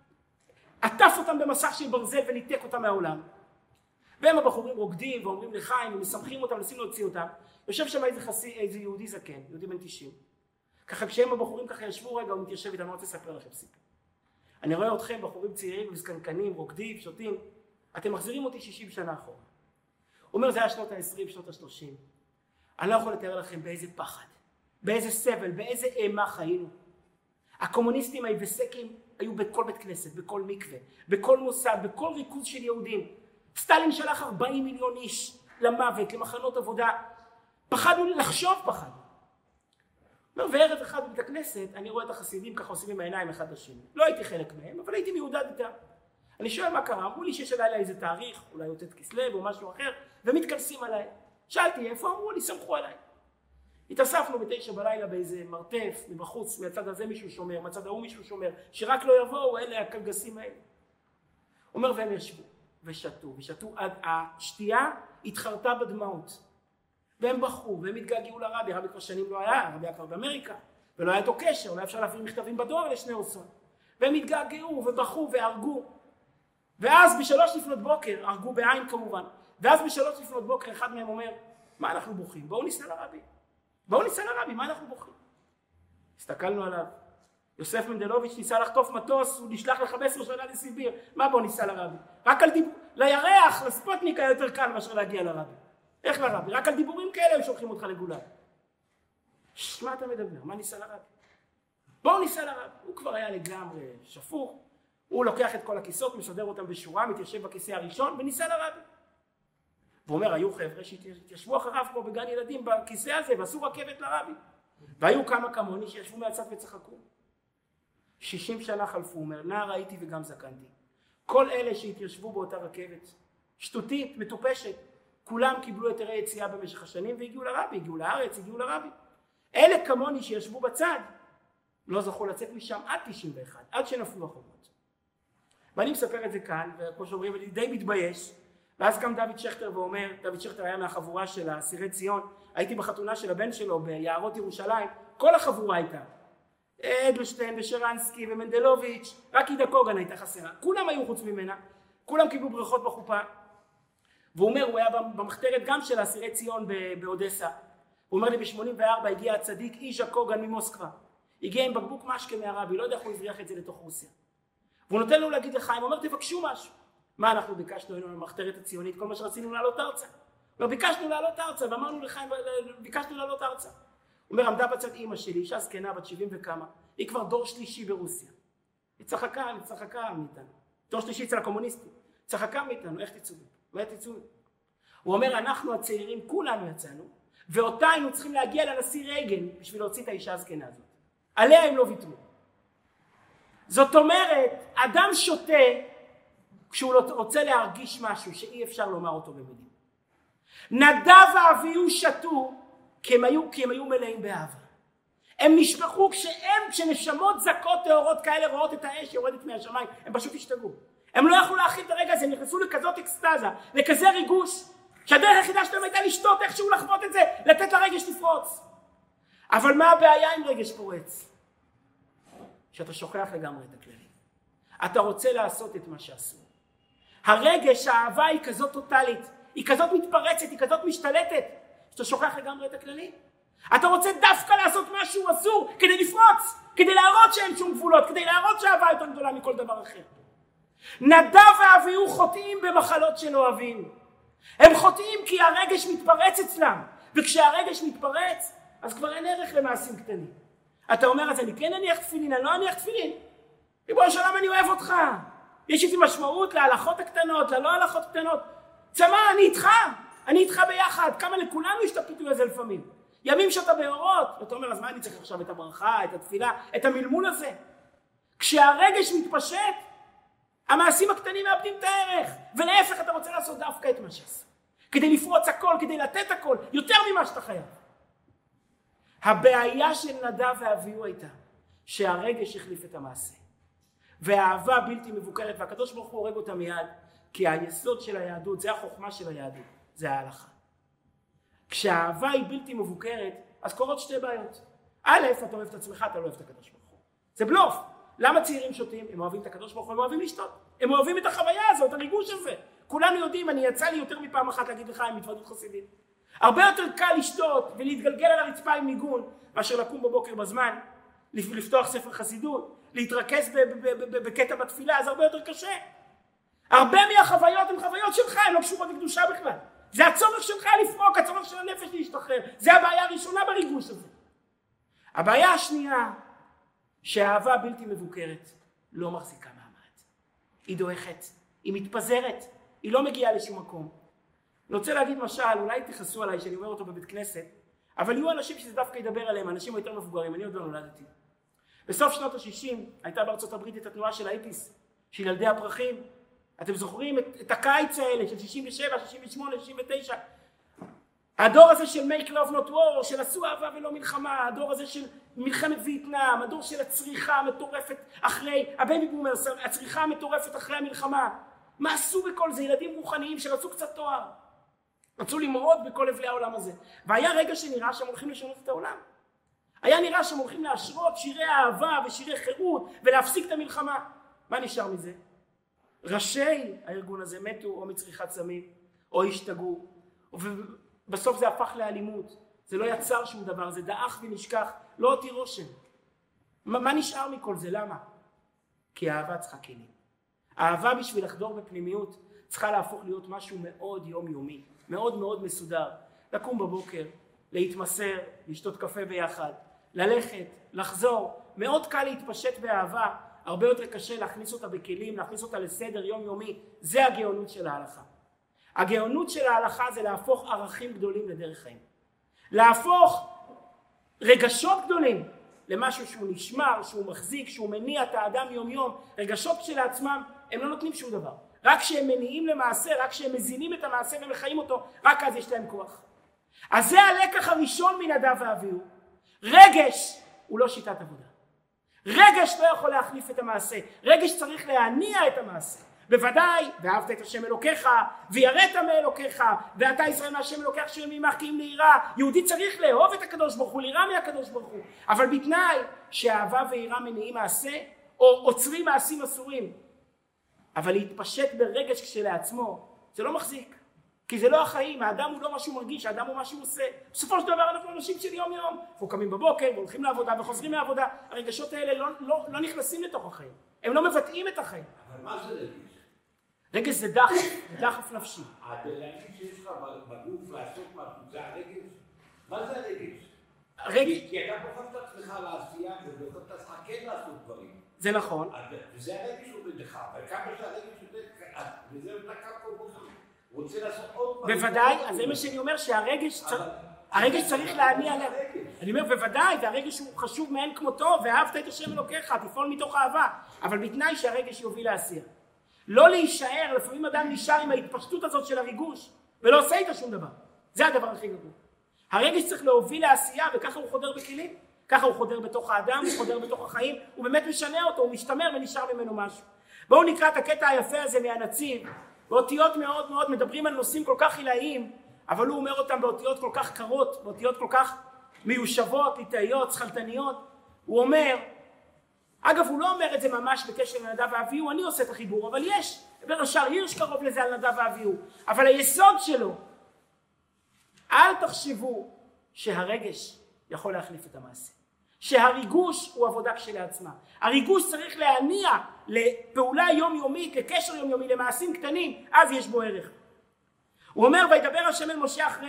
עטף אותם במסך של ברזל וניתק אותם מהעולם. והם הבחורים רוקדים ואומרים לחיים ומשמחים אותם, נסים להוציא אותם. יושב שם איזה יהודי זקן, יהודי בן 90. ככה כשהם הבחורים ככה ישבו רגע, הוא מתיישב איתם, אני רוצה לספר לכם סיפור. אני רואה אתכם בחורים צעירים וזקנקנים, רוקדים, שותים, אתם מחזירים אותי 60 שנה אחורה. הוא אומר, זה היה שנות ה-20, שנות ה-30. אני לא יכול לתאר לכם באיזה פחד, באיזה סבל, באיזה אימה חיינו. הקומוניסטים היבסקים היו בכל בית כנסת, בכל מקווה, בכל מוסד, בכל ריכוז של יהודים. סטלין שלח 40 מיליון איש למוות, למחנות עבודה. פחדנו לחשוב פחד. אומר, וערב אחד בבית הכנסת, אני רואה את החסידים ככה עושים עם העיניים אחד לשני. לא הייתי חלק מהם, אבל הייתי מיודד איתם. אני שואל מה קרה, אמרו לי שיש עליי איזה תאריך, אולי יוצאת כסלו או משהו אחר, ומתכנסים עליי. שאלתי איפה, אמרו לי, סמכו עליי. התאספנו ב9 בלילה באיזה מרתף, מבחוץ, מהצד הזה מישהו שומר, מהצד ההוא מישהו שומר, שרק לא יבואו, אלה הקלגסים האלה. אומר, והם ישבו, ושתו, עד השתייה התחרתה בדמעות. והם בחרו, והם התגעגעו לרבי, הרבי כבר שנים לא היה, הרבי היה כבר באמריקה, ולא היה אותו קשר, לא היה אפשר להעביר מכתבים בדואר לשני אוסון. והם התגעגעו ובחרו והרגו. ואז ב3 לפנות בוקר, הרגו בעין כמובן, ואז ב3 לפנות בוקר אחד מהם אומר, מה אנחנו בוכים? בואו ניסע לרבי. בואו ניסע לרבי, מה אנחנו בוכים? הסתכלנו עליו. יוסף מנדלוביץ' ניסה לחטוף מטוס, הוא נשלח ל15 שנה לסיביר. מה בואו ניסע לרבי? רק על דיבור, לירח, לספוטניק היה יותר קל מאשר להגיע לרבי. איך לרבי? רק על דיבורים כאלה הם שולחים אותך לגולה. מה אתה מדבר? מה ניסע לרבי? בואו ניסע לרבי. הוא כבר היה לגמרי שפוך. הוא לוקח את כל הכיסאות, מסדר אותם בשורה, מתיישב בכיסא הראשון וניסה לרבי. והוא אומר, היו חבר'ה שהתיישבו אחריו כמו בגן ילדים בכיסא הזה ועשו רכבת לרבי. והיו כמה כמוני שישבו מהצד וצחקו. 60 שנה חלפו, הוא אומר, נער הייתי וגם זקנתי. כל אלה שהתיישבו באותה רכבת, שטותית, מטופשת, כולם קיבלו היתרי יציאה במשך השנים והגיעו לרבי, הגיעו לארץ, הגיעו לרבי. אלה כמוני שישבו בצד, לא זכו לצאת משם עד 91, עד שנפלו החומות. ואני מספר את זה כאן, וכמו שאומרים, אני די מתבייש, ואז קם דוד שכטר ואומר, דוד שכטר היה מהחבורה של אסירי ציון, הייתי בחתונה של הבן שלו ביערות ירושלים, כל החבורה הייתה, אדלשטיין ושרנסקי ומנדלוביץ', רק עידה קוגן הייתה חסרה, כולם היו חוץ ממנה, כולם קיבלו ברכות בחופה, והוא אומר, הוא היה במחתרת גם של אסירי ציון באודסה, הוא אומר לי, ב84 הגיע הצדיק אישה קוגן ממוסקבה, הגיע עם בקבוק משקה מהרבי, לא יודע איך הוא הבריח את זה לתוך רוסיה, והוא נותן לנו להגיד לחיים, הוא אומר, תבקשו משהו. מה אנחנו ביקשנו לנו למחתרת הציונית, כל מה שרצינו לעלות ארצה. לא ביקשנו לעלות ארצה, ואמרנו לחיים, ביקשנו לעלות ארצה. הוא אומר, עמדה בצד אמא שלי, אישה זקנה בת 70 וכמה, היא כבר דור שלישי ברוסיה. היא צחקה מאיתנו. דור שלישי אצל הקומוניסטים. צחקה מאיתנו, איך תצאו? הוא אומר, אנחנו הצעירים, כולנו יצאנו, ואותה היינו צריכים להגיע לנשיא רייגן בשביל להוציא את האישה הזקנה הזאת. עליה הם לא ויתרו. זאת אומרת, אדם שותה כשהוא רוצה להרגיש משהו שאי אפשר לומר אותו במילים. נדב ואביהו שתו כי הם היו מלאים באהבה. הם נשפכו כשנשמות זכות טהורות כאלה רואות את האש יורדת מהשמיים, הם פשוט השתגעו. הם לא יכלו להכיל את הרגע הזה, הם נכנסו לכזאת אקסטזה, לכזה ריגוש, שהדרך היחידה שלהם הייתה לשתות איכשהו לחוות את זה, לתת לרגש לפרוץ. אבל מה הבעיה עם רגש פורץ? שאתה שוכח לגמרי את הכללים. אתה רוצה לעשות את מה שעשו. הרגש, האהבה היא כזאת טוטלית, היא כזאת מתפרצת, היא כזאת משתלטת, שאתה שוכח לגמרי את הכללים. אתה רוצה דווקא לעשות משהו אסור כדי לפרוץ, כדי להראות שאין שום גבולות, כדי להראות שהאהבה יותר גדולה מכל דבר אחר. נדב ואביהו חוטאים במחלות של אוהבים. הם חוטאים כי הרגש מתפרץ אצלם, וכשהרגש מתפרץ אז כבר אין ערך למעשים קטנים. אתה אומר, אז אני כן אניח תפילין, אני לא אניח תפילין. ריבונו של עולם, אני אוהב אותך. יש איתי משמעות להלכות הקטנות, ללא הלכות קטנות. צמא, אני איתך ביחד. כמה לכולנו יש את הפיתוי הזה לפעמים. ימים שאתה באורות, ואתה אומר, אז מה אני צריך עכשיו את הברכה, את התפילה, את המלמול הזה? כשהרגש מתפשט, המעשים הקטנים מאבדים את הערך, ולהפך אתה רוצה לעשות דווקא את מה שעשו. כדי לפרוץ הכל, כדי לתת הכל, יותר ממה שאתה חייב. הבעיה של נדב ואביהו הייתה שהרגש החליף את המעשה. והאהבה בלתי מבוקרת, והקדוש ברוך הוא הורג אותה מיד, כי היסוד של היהדות, זה החוכמה של היהדות, זה ההלכה. כשהאהבה היא בלתי מבוקרת, אז קורות שתי בעיות. א', אתה אוהב את עצמך, אתה לא אוהב את הקדוש ברוך הוא. זה בלוף. למה צעירים שותים? הם אוהבים את הקדוש ברוך הוא, הם אוהבים לשתות. הם אוהבים את החוויה הזאת, את הריגוש הזה. כולנו יודעים, אני יצא לי יותר מפעם אחת להגיד לך עם התוודות חסידית. הרבה יותר קל לשתות ולהתגלגל על הרצפה עם ניגון, מאשר לקום בבוקר בזמן, לפתוח ספר חסידות, להתרכז בקטע בתפילה, זה הרבה יותר קשה. הרבה מהחוויות הן חוויות שלך, הן לא קשורות לקדושה בכלל. זה הצורך שלך לפרוק, הצורך של הנפש להשתחרר. זה הבעיה הראשונה בריגוש הזה. הבעיה השנייה, שהאהבה בלתי מבוקרת לא מחזיקה מעמד. היא דועכת, היא מתפזרת, היא לא מגיעה לשום מקום. אני רוצה להגיד משל, אולי תכעסו עליי שאני אומר אותו בבית כנסת, אבל יהיו אנשים שזה דווקא ידבר עליהם, אנשים יותר מבוגרים, אני עוד לא נולדתי. בסוף שנות ה-60 הייתה בארצות הברית את התנועה של האיפיס, של ילדי הפרחים. אתם זוכרים את הקיץ האלה של 67, 68, 69? הדור הזה של make love not war, של עשו אהבה ולא מלחמה, הדור הזה של מלחמת וייטנאם, הדור של הצריכה המטורפת אחרי, הבייבי בומרס, הצריכה המטורפת אחרי המלחמה. מה עשו בכל זה? ילדים רוחניים שרצו קצת תואר. רצו למרוד בכל הבלי העולם הזה. והיה רגע שנראה שהם הולכים לשנות את העולם. היה נראה שהם הולכים להשרות שירי אהבה ושירי חירות ולהפסיק את המלחמה. מה נשאר מזה? ראשי הארגון הזה מתו או מצריכת סמים או השתגעו. ובסוף זה הפך לאלימות. זה לא יצר שום דבר, זה דעך ונשכח, לא אותי רושם. מה נשאר מכל זה? למה? כי האהבה צריכה כלים. האהבה בשביל לחדור בפנימיות צריכה להפוך להיות משהו מאוד יומיומי, מאוד מאוד מסודר. לקום בבוקר, להתמסר, לשתות קפה ביחד, ללכת, לחזור. מאוד קל להתפשט באהבה, הרבה יותר קשה להכניס אותה בכלים, להכניס אותה לסדר יומיומי. זה הגאונות של ההלכה. הגאונות של ההלכה זה להפוך ערכים גדולים לדרך חיים. להפוך רגשות גדולים למשהו שהוא נשמר, שהוא מחזיק, שהוא מניע את האדם יום יום. רגשות כשלעצמם הם לא נותנים שום דבר. רק כשהם מניעים למעשה, רק כשהם מזינים את המעשה ומחיים אותו, רק אז יש להם כוח. אז זה הלקח הראשון מנדב ואביהו. רגש הוא לא שיטת עבודה. רגש לא יכול להחליף את המעשה. רגש צריך להניע את המעשה. בוודאי, ואהבת את השם אלוקיך, ויראת מאלוקיך, ואתה ישראל מהשם אלוקיך שם עמך כי אם ליראה. יהודי צריך לאהוב את הקדוש ברוך הוא, ליראה מהקדוש ברוך הוא. אבל בתנאי שאהבה ויראה מניעים מעשה, או עוצרים מעשים אסורים. אבל להתפשט ברגש כשלעצמו, זה לא מחזיק. כי זה לא החיים, האדם הוא לא מה שהוא מרגיש, האדם הוא מה שהוא עושה. בסופו של דבר אנחנו אנשים של יום יום. אנחנו קמים בבוקר, והולכים לעבודה וחוזרים מהעבודה. הרגשות האלה לא נכנסים לתוך החיים. הם לא מבטאים את החיים. אבל מה זה רגש? רגש זה דחף נפשי. להגיד שיש לך בגוף לעשות משהו, זה הרגש? מה זה הרגש? כי אתה בוחר את עצמך לעשייה, ובוחר את עצמך כן לעשות דברים. זה נכון. וזה הרגש הוא בדך, אבל כמה שהרגש הוא בדך, וזה אתה קם פה בוחר. רוצה לעשות עוד דברים. בוודאי, אז זה מה שאני אומר שהרגש הרגש צריך להניע, אני אומר בוודאי, והרגש הוא חשוב מאין כמותו, ואהבת את השם אלוקיך, תפעול מתוך אהבה, אבל בתנאי שהרגש יוביל לעשייה. לא להישאר, לפעמים אדם נשאר עם ההתפשטות הזאת של הריגוש, ולא עושה איתה שום דבר. זה הדבר הכי גדול. הרגש צריך להוביל לעשייה, וככה הוא חודר בכלים. ככה הוא חודר בתוך האדם, הוא חודר בתוך החיים, הוא באמת משנה אותו, הוא משתמר ונשאר ממנו משהו. בואו נקרא את הקטע היפה הזה מהנציב, באותיות מאוד מאוד מדברים על נושאים כל כך עילאיים, אבל הוא אומר אותם באותיות כל כך קרות, באותיות כל כך מיושבות, ליטאיות, שכלתניות. הוא אומר, אגב הוא לא אומר את זה ממש בקשר לנדב ואביהו, אני עושה את החיבור, אבל יש, ברש"ר הירש קרוב לזה על נדב ואביהו, אבל היסוד שלו, אל תחשבו שהרגש יכול להחליף את המעשה. שהריגוש הוא עבודה כשלעצמה. הריגוש צריך להניע לפעולה יומיומית, לקשר יומיומי, למעשים קטנים, אז יש בו ערך. הוא אומר, וידבר השם אל משה אחרי,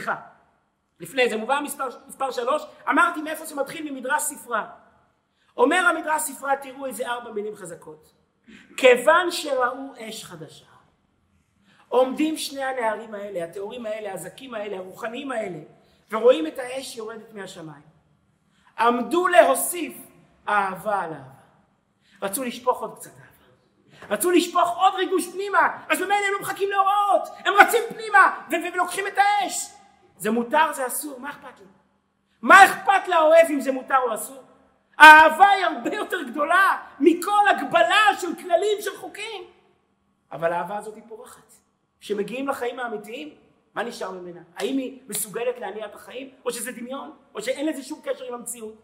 לפני זה, מובא מספר 3, אמרתי מאיפה זה מתחיל ממדרש ספרה. אומר המדרש ספרה, תראו איזה 4 מילים חזקות. כיוון שראו אש חדשה, עומדים שני הנערים האלה, התיאורים האלה, הזקים האלה, הרוחניים האלה, ורואים את האש יורדת מהשמיים. עמדו להוסיף אהבה על אהבה. רצו לשפוך עוד קצת אהבה. רצו לשפוך עוד ריגוש פנימה. אז במילא הם לא מחכים להוראות. הם רצים פנימה ולוקחים את האש. זה מותר, זה אסור. מה אכפת לו? מה אכפת לאוהב אם זה מותר או אסור? האהבה היא הרבה יותר גדולה מכל הגבלה של כללים של חוקים. אבל האהבה הזאת היא פורחת. כשמגיעים לחיים האמיתיים, מה נשאר ממנה? האם היא מסוגלת להניע את החיים? או שזה דמיון? או שאין לזה שום קשר עם המציאות?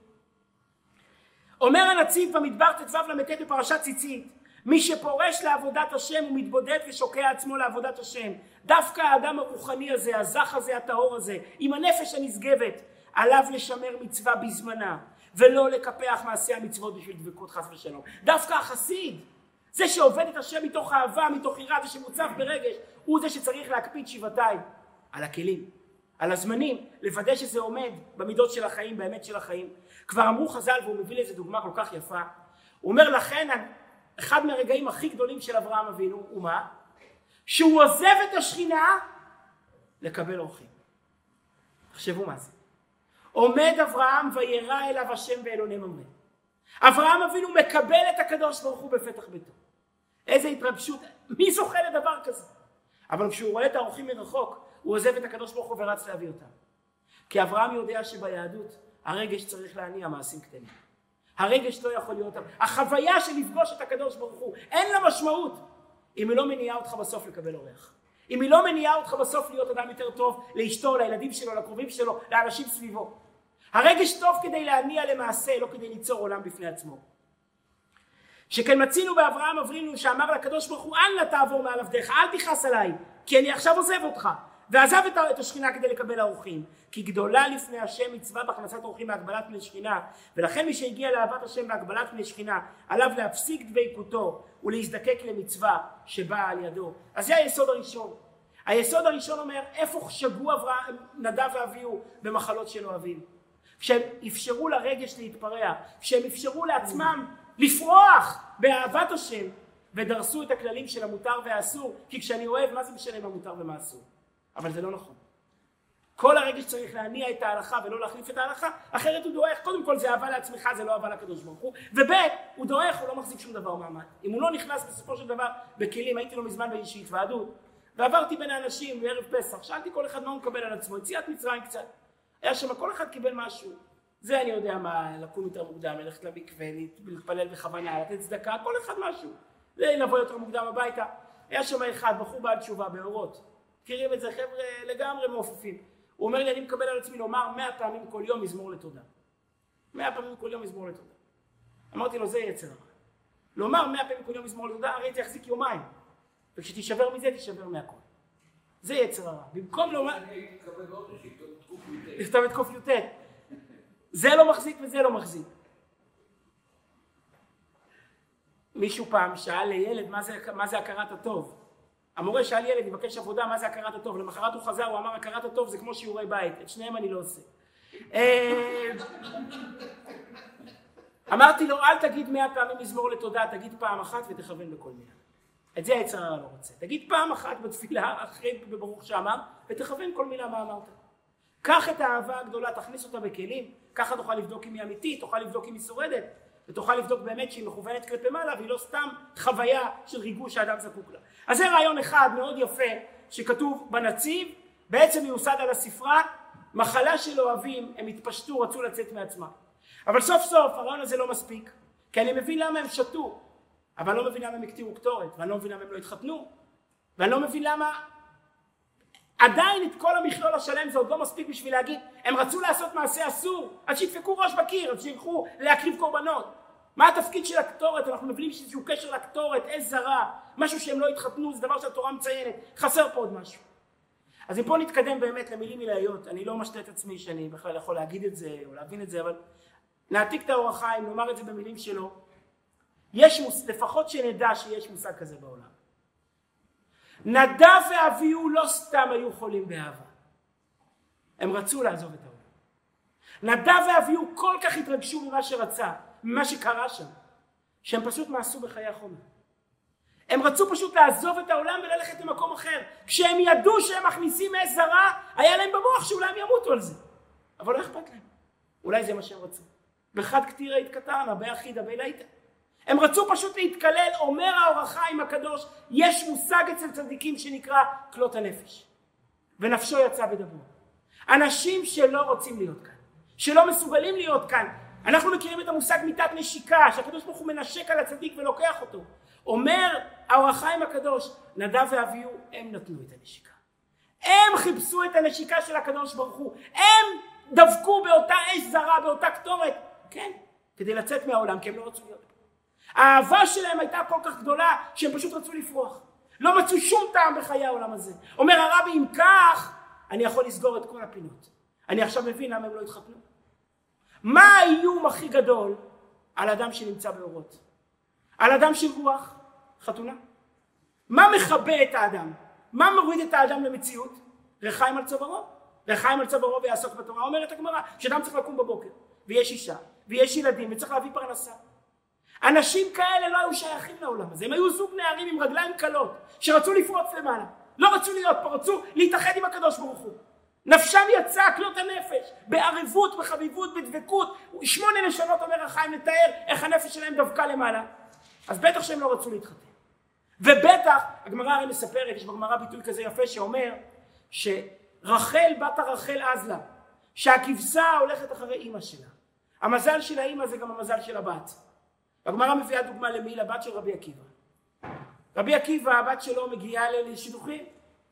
אומר הנציב במדבר ט"ו ל"ט בפרשת ציצית, מי שפורש לעבודת השם הוא מתבודד ושוקע עצמו לעבודת השם. דווקא האדם הרוחני הזה, הזך הזה, הטהור הזה, עם הנפש הנשגבת, עליו לשמר מצווה בזמנה, ולא לקפח מעשי המצוות בשביל דבקות חס ושלום. דווקא החסיד, זה שעובד את השם מתוך אהבה, מתוך יראה, זה שמוצף ברגש, הוא זה שצריך להקפיד שבעתיים על הכלים, על הזמנים, לוודא שזה עומד במידות של החיים, באמת של החיים. כבר אמרו חז"ל, והוא מביא לזה דוגמה כל כך יפה, הוא אומר לכן, אחד מהרגעים הכי גדולים של אברהם אבינו, הוא מה? שהוא עוזב את השכינה לקבל אורחים. תחשבו מה זה. עומד אברהם וירא אליו השם ואלוני ממרא. אברהם אבינו מקבל את הקדוש ברוך הוא בפתח ביתו. איזה התרגשות, מי זוכה לדבר כזה? אבל כשהוא רואה את האורחים מרחוק, הוא עוזב את הקדוש ברוך הוא ורץ להביא אותם. כי אברהם יודע שביהדות הרגש צריך להניע מעשים קטנים. הרגש לא יכול להיות, החוויה של לפגוש את הקדוש ברוך הוא, אין לה משמעות אם היא לא מניעה אותך בסוף לקבל אורח. אם היא לא מניעה אותך בסוף להיות אדם יותר טוב לאשתו, לילדים שלו, לקרובים שלו, לאנשים סביבו. הרגש טוב כדי להניע למעשה, לא כדי ליצור עולם בפני עצמו. שכן מצינו באברהם אבינו שאמר לקדוש ברוך הוא, אל נא תעבור מעל עבדיך, אל תכעס עליי, כי אני עכשיו עוזב אותך. ועזב את השכינה כדי לקבל האורחים. כי גדולה לפני השם מצווה בהכנסת אורחים מהגבלת פני שכינה, ולכן מי שהגיע לאהבת השם בהגבלת פני שכינה, עליו להפסיק דבקותו ולהזדקק למצווה שבאה על ידו. אז זה היסוד הראשון. היסוד הראשון אומר, איפה שגו נדב ואביהו במחלות של אוהבים? כשהם אפשרו לרגש להתפרע, כשהם אפשרו לעצמם לפרוח באהבת השם, ודרסו את הכללים של המותר והאסור, כי כשאני אוהב, מה זה משנה מה מותר ומה אסור? אבל זה לא נכון. כל הרגש צריך להניע את ההלכה ולא להחליף את ההלכה, אחרת הוא דואך. קודם כל זה אהבה לעצמך, זה לא אהבה לקדוש ברוך הוא, וב' הוא דואך, הוא לא מחזיק שום דבר מעמד. אם הוא לא נכנס בסופו של דבר בכלים, הייתי לו מזמן באיזושהי התוועדות, ועברתי בין האנשים בערב פסח, שאלתי כל אחד מה הוא מקבל על עצמו, יציאת מצרים קצת. היה שם כל אחד קיבל משהו. זה אני יודע מה, לקום יותר מוקדם, ללכת למקווה, להתפלל בכוונה, לתת צדקה, כל אחד משהו. זה לבוא יותר מוקדם הביתה. היה שם אחד, בחור בעל תשובה, באורות. מכירים את זה, חבר'ה לגמרי מעופפים. הוא אומר לי, אני מקבל על עצמי לומר 100 פעמים כל יום מזמור לתודה. 100 פעמים כל יום מזמור לתודה. אמרתי לו, זה יצר. לומר 100 פעמים כל יום מזמור לתודה, הרי זה יחזיק יומיים. וכשתישבר מזה, תישבר מהכל. זה יצר הרע. במקום לומר... לכתוב את קוף יוטט. זה לא מחזיק וזה לא מחזיק. מישהו פעם שאל לילד מה זה הכרת הטוב. המורה שאל ילד, יבקש עבודה, מה זה הכרת הטוב? למחרת הוא חזר, הוא אמר, הכרת הטוב זה כמו שיעורי בית. את שניהם אני לא עושה. אמרתי לו, אל תגיד 100 פעמים מזמור לתודה, תגיד פעם אחת ותכוון בכל מילה. את זה היצר הרע לא רוצה. תגיד פעם אחת בתפילה, אחרי בברוך שאמר, ותכוון כל מילה מה אמרת. קח את האהבה הגדולה, תכניס אותה בכלים, ככה תוכל לבדוק אם היא אמיתית, תוכל לבדוק אם היא שורדת, ותוכל לבדוק באמת שהיא מכוונת כלפי מעלה, והיא לא סתם חוויה של ריגוש שהאדם זקוק לה. אז זה רעיון אחד מאוד יפה שכתוב בנציב, בעצם מיוסד על הספרה, מחלה של אוהבים, הם התפשטו, רצו לצאת מעצמם. אבל סוף סוף הרעיון הזה לא מספיק, כי אני מבין למה הם שתו, אבל אני לא מבין למה הם הקטירו קטורת, ואני לא מבין למה הם לא התחתנו, ואני לא מבין למה עדיין את כל המכלול השלם זה עוד לא מספיק בשביל להגיד, הם רצו לעשות מעשה אסור, אז שידפקו ראש בקיר, אז שילכו להקריב קורבנות. מה התפקיד של הקטורת? אנחנו מבינים שאיזשהו קשר לקטורת, אש זרה, משהו שהם לא התחתנו, זה דבר שהתורה מציינת, חסר פה עוד משהו. אז אם פה נתקדם באמת למילים מילאיות, אני לא משלה את עצמי שאני בכלל יכול להגיד את זה או להבין את זה, אבל נעתיק את האור החיים, נאמר את זה במילים שלו, לפחות שנדע שיש מושג כזה בעולם. נדב ואביהו לא סתם היו חולים באהבה, הם רצו לעזוב את העולם. נדב ואביהו כל כך התרגשו ממה שרצה, ממה שקרה שם, שהם פשוט מעשו בחיי החומר. הם רצו פשוט לעזוב את העולם וללכת למקום אחר. כשהם ידעו שהם מכניסים אש זרה, היה להם במוח שאולי הם ימותו על זה. אבל לא אכפת להם. אולי זה מה שהם רצו. בחד כתירה התקטרנה, ביחידה, בילאיתה. הם רצו פשוט להתקלל, אומר האור החיים הקדוש, יש מושג אצל צדיקים שנקרא כלות הנפש. ונפשו יצא בדברו. אנשים שלא רוצים להיות כאן, שלא מסוגלים להיות כאן. אנחנו מכירים את המושג מיתת נשיקה, שהקדוש ברוך הוא מנשק על הצדיק ולוקח אותו. אומר האור החיים הקדוש, נדב ואביהו הם נתנו את הנשיקה. הם חיפשו את הנשיקה של הקדוש ברוך הוא. הם דבקו באותה אש זרה, באותה קטורת. כן, כדי לצאת מהעולם, כי הם לא רצו להיות. האהבה שלהם הייתה כל כך גדולה שהם פשוט רצו לפרוח. לא מצאו שום טעם בחיי העולם הזה. אומר הרבי, אם כך, אני יכול לסגור את כל הפינות. אני עכשיו מבין למה הם לא התחתנו. מה האיום הכי גדול על אדם שנמצא באורות? על אדם של רוח? חתונה. מה מכבה את האדם? מה מוריד את האדם למציאות? רחיים על צווארו. רחיים על צווארו ויעסוק בתורה. אומרת הגמרא, שאדם צריך לקום בבוקר, ויש אישה, ויש ילדים, וצריך להביא פרנסה. אנשים כאלה לא היו שייכים לעולם הזה. הם היו זוג נערים עם רגליים קלות, שרצו לפרוץ למעלה. לא רצו להיות פה, רצו להתאחד עם הקדוש ברוך הוא. נפשם יצא, כלות הנפש, בערבות, בחביבות, בדבקות. 8 לשונות אומר החיים לתאר איך הנפש שלהם דבקה למעלה. אז בטח שהם לא רצו להתחתן. ובטח, הגמרא הרי מספרת, יש בגמרא ביטוי כזה יפה שאומר שרחל בת הרחל עזלה, שהכבשה הולכת אחרי אמא שלה. המזל של האמא זה גם המזל של הבת. הגמרא מביאה דוגמה למי? לבת של רבי עקיבא. רבי עקיבא, הבת שלו מגיעה לשידוכים.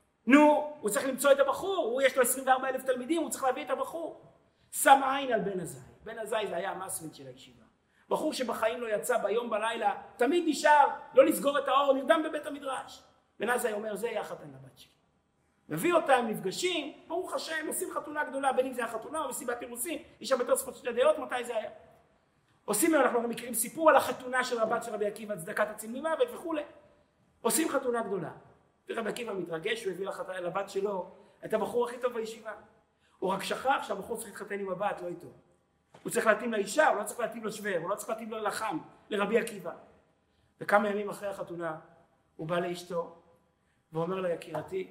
נו, הוא צריך למצוא את הבחור, הוא יש לו 24,000 תלמידים, הוא צריך להביא את הבחור. שם עין על בן עזאי. בן עזאי זה היה המסווין של הישיבה. בחור שבחיים לא יצא ביום בלילה, תמיד נשאר, לא לסגור את האור, נרדם בבית המדרש. בן עזאי אומר, זה יהיה החתן לבת שלי. מביא אותם, נפגשים, ברוך השם, עושים חתונה גדולה, בין אם זה החתונה או מסיבת אירוסין, יש שם בתוספות שתי דעות, מתי זה היה. עושים, אנחנו מכירים סיפור על החתונה של הבת של רבי עקיבא, צדקת הציל ממוות וכו'. עושים חתונה גדולה. רבי עקיבא מתרגש, הוא הביא לבת שלו את הבחור הכי טוב בישיבה. הוא רק שכח שהבחור צריך להתחתן עם הבת, לא איתו. הוא צריך להתאים לאישה, הוא לא צריך להתאים לשוור, הוא לא צריך להתאים ללחם, לרבי עקיבא. וכמה ימים אחרי החתונה, הוא בא לאשתו, ואומר לה, יקירתי,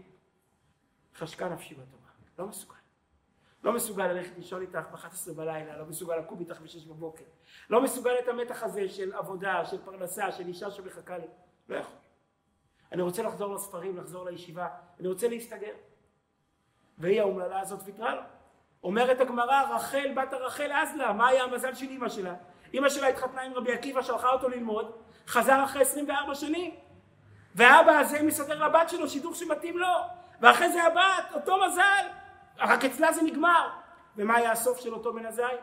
חשקה נפשי בתורה. לא מסוגל. לא מסוגל ללכת לישון איתך ב-11 בלילה, לא מסוגל לקום איתך ב-6 בבוקר. לא מסוגל את המתח הזה של עבודה, של פרנסה, של אישה שמחכה לי. לא יכול. אני רוצה לחזור לספרים, לחזור לישיבה, אני רוצה להסתגר. והיא האומללה הזאת ויתרה לו. אומרת הגמרא, רחל בת הרחל עזלה, מה היה המזל של אמא שלה? אמא שלה התחתנה עם רבי עקיבא, שלחה אותו ללמוד, חזר אחרי 24 שנים. והאבא הזה מסדר לבת שלו שידוך שמתאים לו, ואחרי זה הבת, אותו מזל, רק אצלה זה נגמר. ומה היה הסוף של אותו בן עזאי?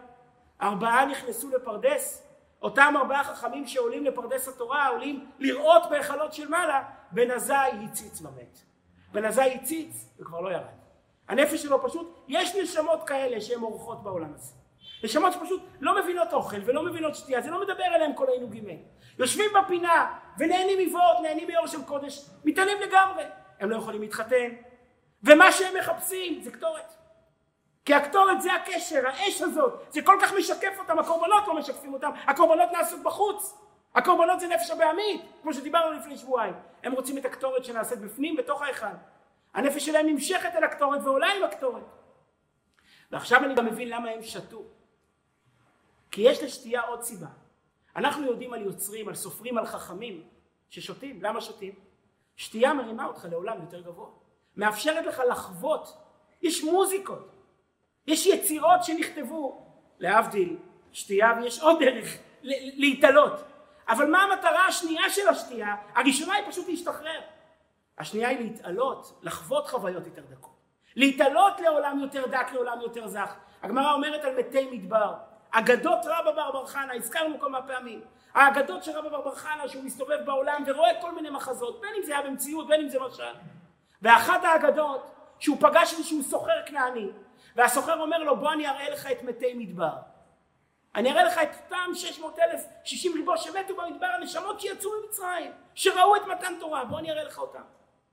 4 נכנסו לפרדס, אותם 4 חכמים שעולים לפרדס התורה, עולים לראות בהיכלות של מעלה, בן עזאי הציץ ומת. בן עזאי הציץ וכבר לא ירד. הנפש שלו פשוט, יש נשמות כאלה שהן אורחות בעולם הזה. נשמות שפשוט לא מבינות אוכל ולא מבינות שתייה, זה לא מדבר עליהם כל העינוגים האלה. יושבים בפינה ונהנים מבואות, נהנים מאור של קודש, מתעלים לגמרי. הם לא יכולים להתחתן, ומה שהם מחפשים זה קטורת. כי הקטורת זה הקשר, האש הזאת, זה כל כך משקף אותם, הקורבנות לא משקפים אותם, הקורבנות נעשות בחוץ. הקורבנות זה נפש הבעמית, כמו שדיברנו לפני שבועיים. הם רוצים את הקטורת שנעשית בפנים, בתוך ההיכל. הנפש שלהם נמשכת אל הקטורת ועולה עם הקטורת. ועכשיו אני גם מבין למה הם שתו. כי יש לשתייה עוד סיבה. אנחנו יודעים על יוצרים, על סופרים, על חכמים ששותים. למה שותים? שתייה מרימה אותך לעולם יותר גבוה. מאפשרת לך לחוות. יש מוזיקות. יש יצירות שנכתבו. להבדיל, שתייה, ויש עוד דרך להתעלות. אבל מה המטרה השנייה של השתייה? הראשונה היא פשוט להשתחרר. השנייה היא להתעלות, לחוות חוויות יותר דקות. להתעלות לעולם יותר דק, לעולם יותר זך. הגמרא אומרת על מתי מדבר. אגדות רבא בר בר חנא, הזכרנו כמה פעמים. האגדות של רבא בר בר חנא שהוא מסתובב בעולם ורואה כל מיני מחזות, בין אם זה היה במציאות, בין אם זה משל. ואחת האגדות שהוא פגש איזשהו סוחר כנעני, והסוחר אומר לו בוא אני אראה לך את מתי מדבר. אני אראה לך את אותם 600,000, 60 ריבו שמתו במדבר, הנשמות שיצאו ממצרים, שראו את מתן תורה, בוא אני אראה לך אותם.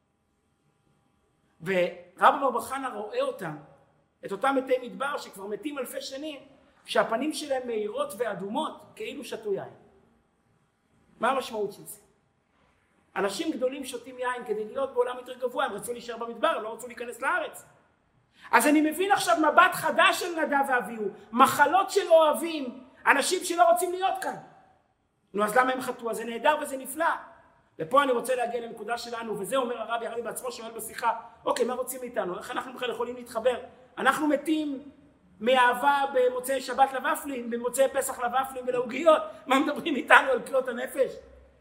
ורבא בר בר חנא רואה אותם, את אותם מתי מדבר שכבר מתים אלפי שנים, שהפנים שלהם מהירות ואדומות, כאילו שתו יין. מה המשמעות של זה? אנשים גדולים שותים יין כדי להיות בעולם יותר גבוה, הם רצו להישאר במדבר, הם לא רצו להיכנס לארץ. אז אני מבין עכשיו מבט חדש של נדב ואביהו, מחלות של אוהבים, אנשים שלא רוצים להיות כאן. נו, אז למה הם חטאו? אז זה נהדר וזה נפלא. ופה אני רוצה להגיע לנקודה שלנו, וזה אומר הרבי בעצמו שואל בשיחה, אוקיי, מה רוצים מאיתנו? איך אנחנו בכלל יכולים להתחבר? אנחנו מתים מאהבה במוצאי שבת לוופלים, במוצאי פסח לוופלים ולעוגיות, מה מדברים איתנו על כלות הנפש?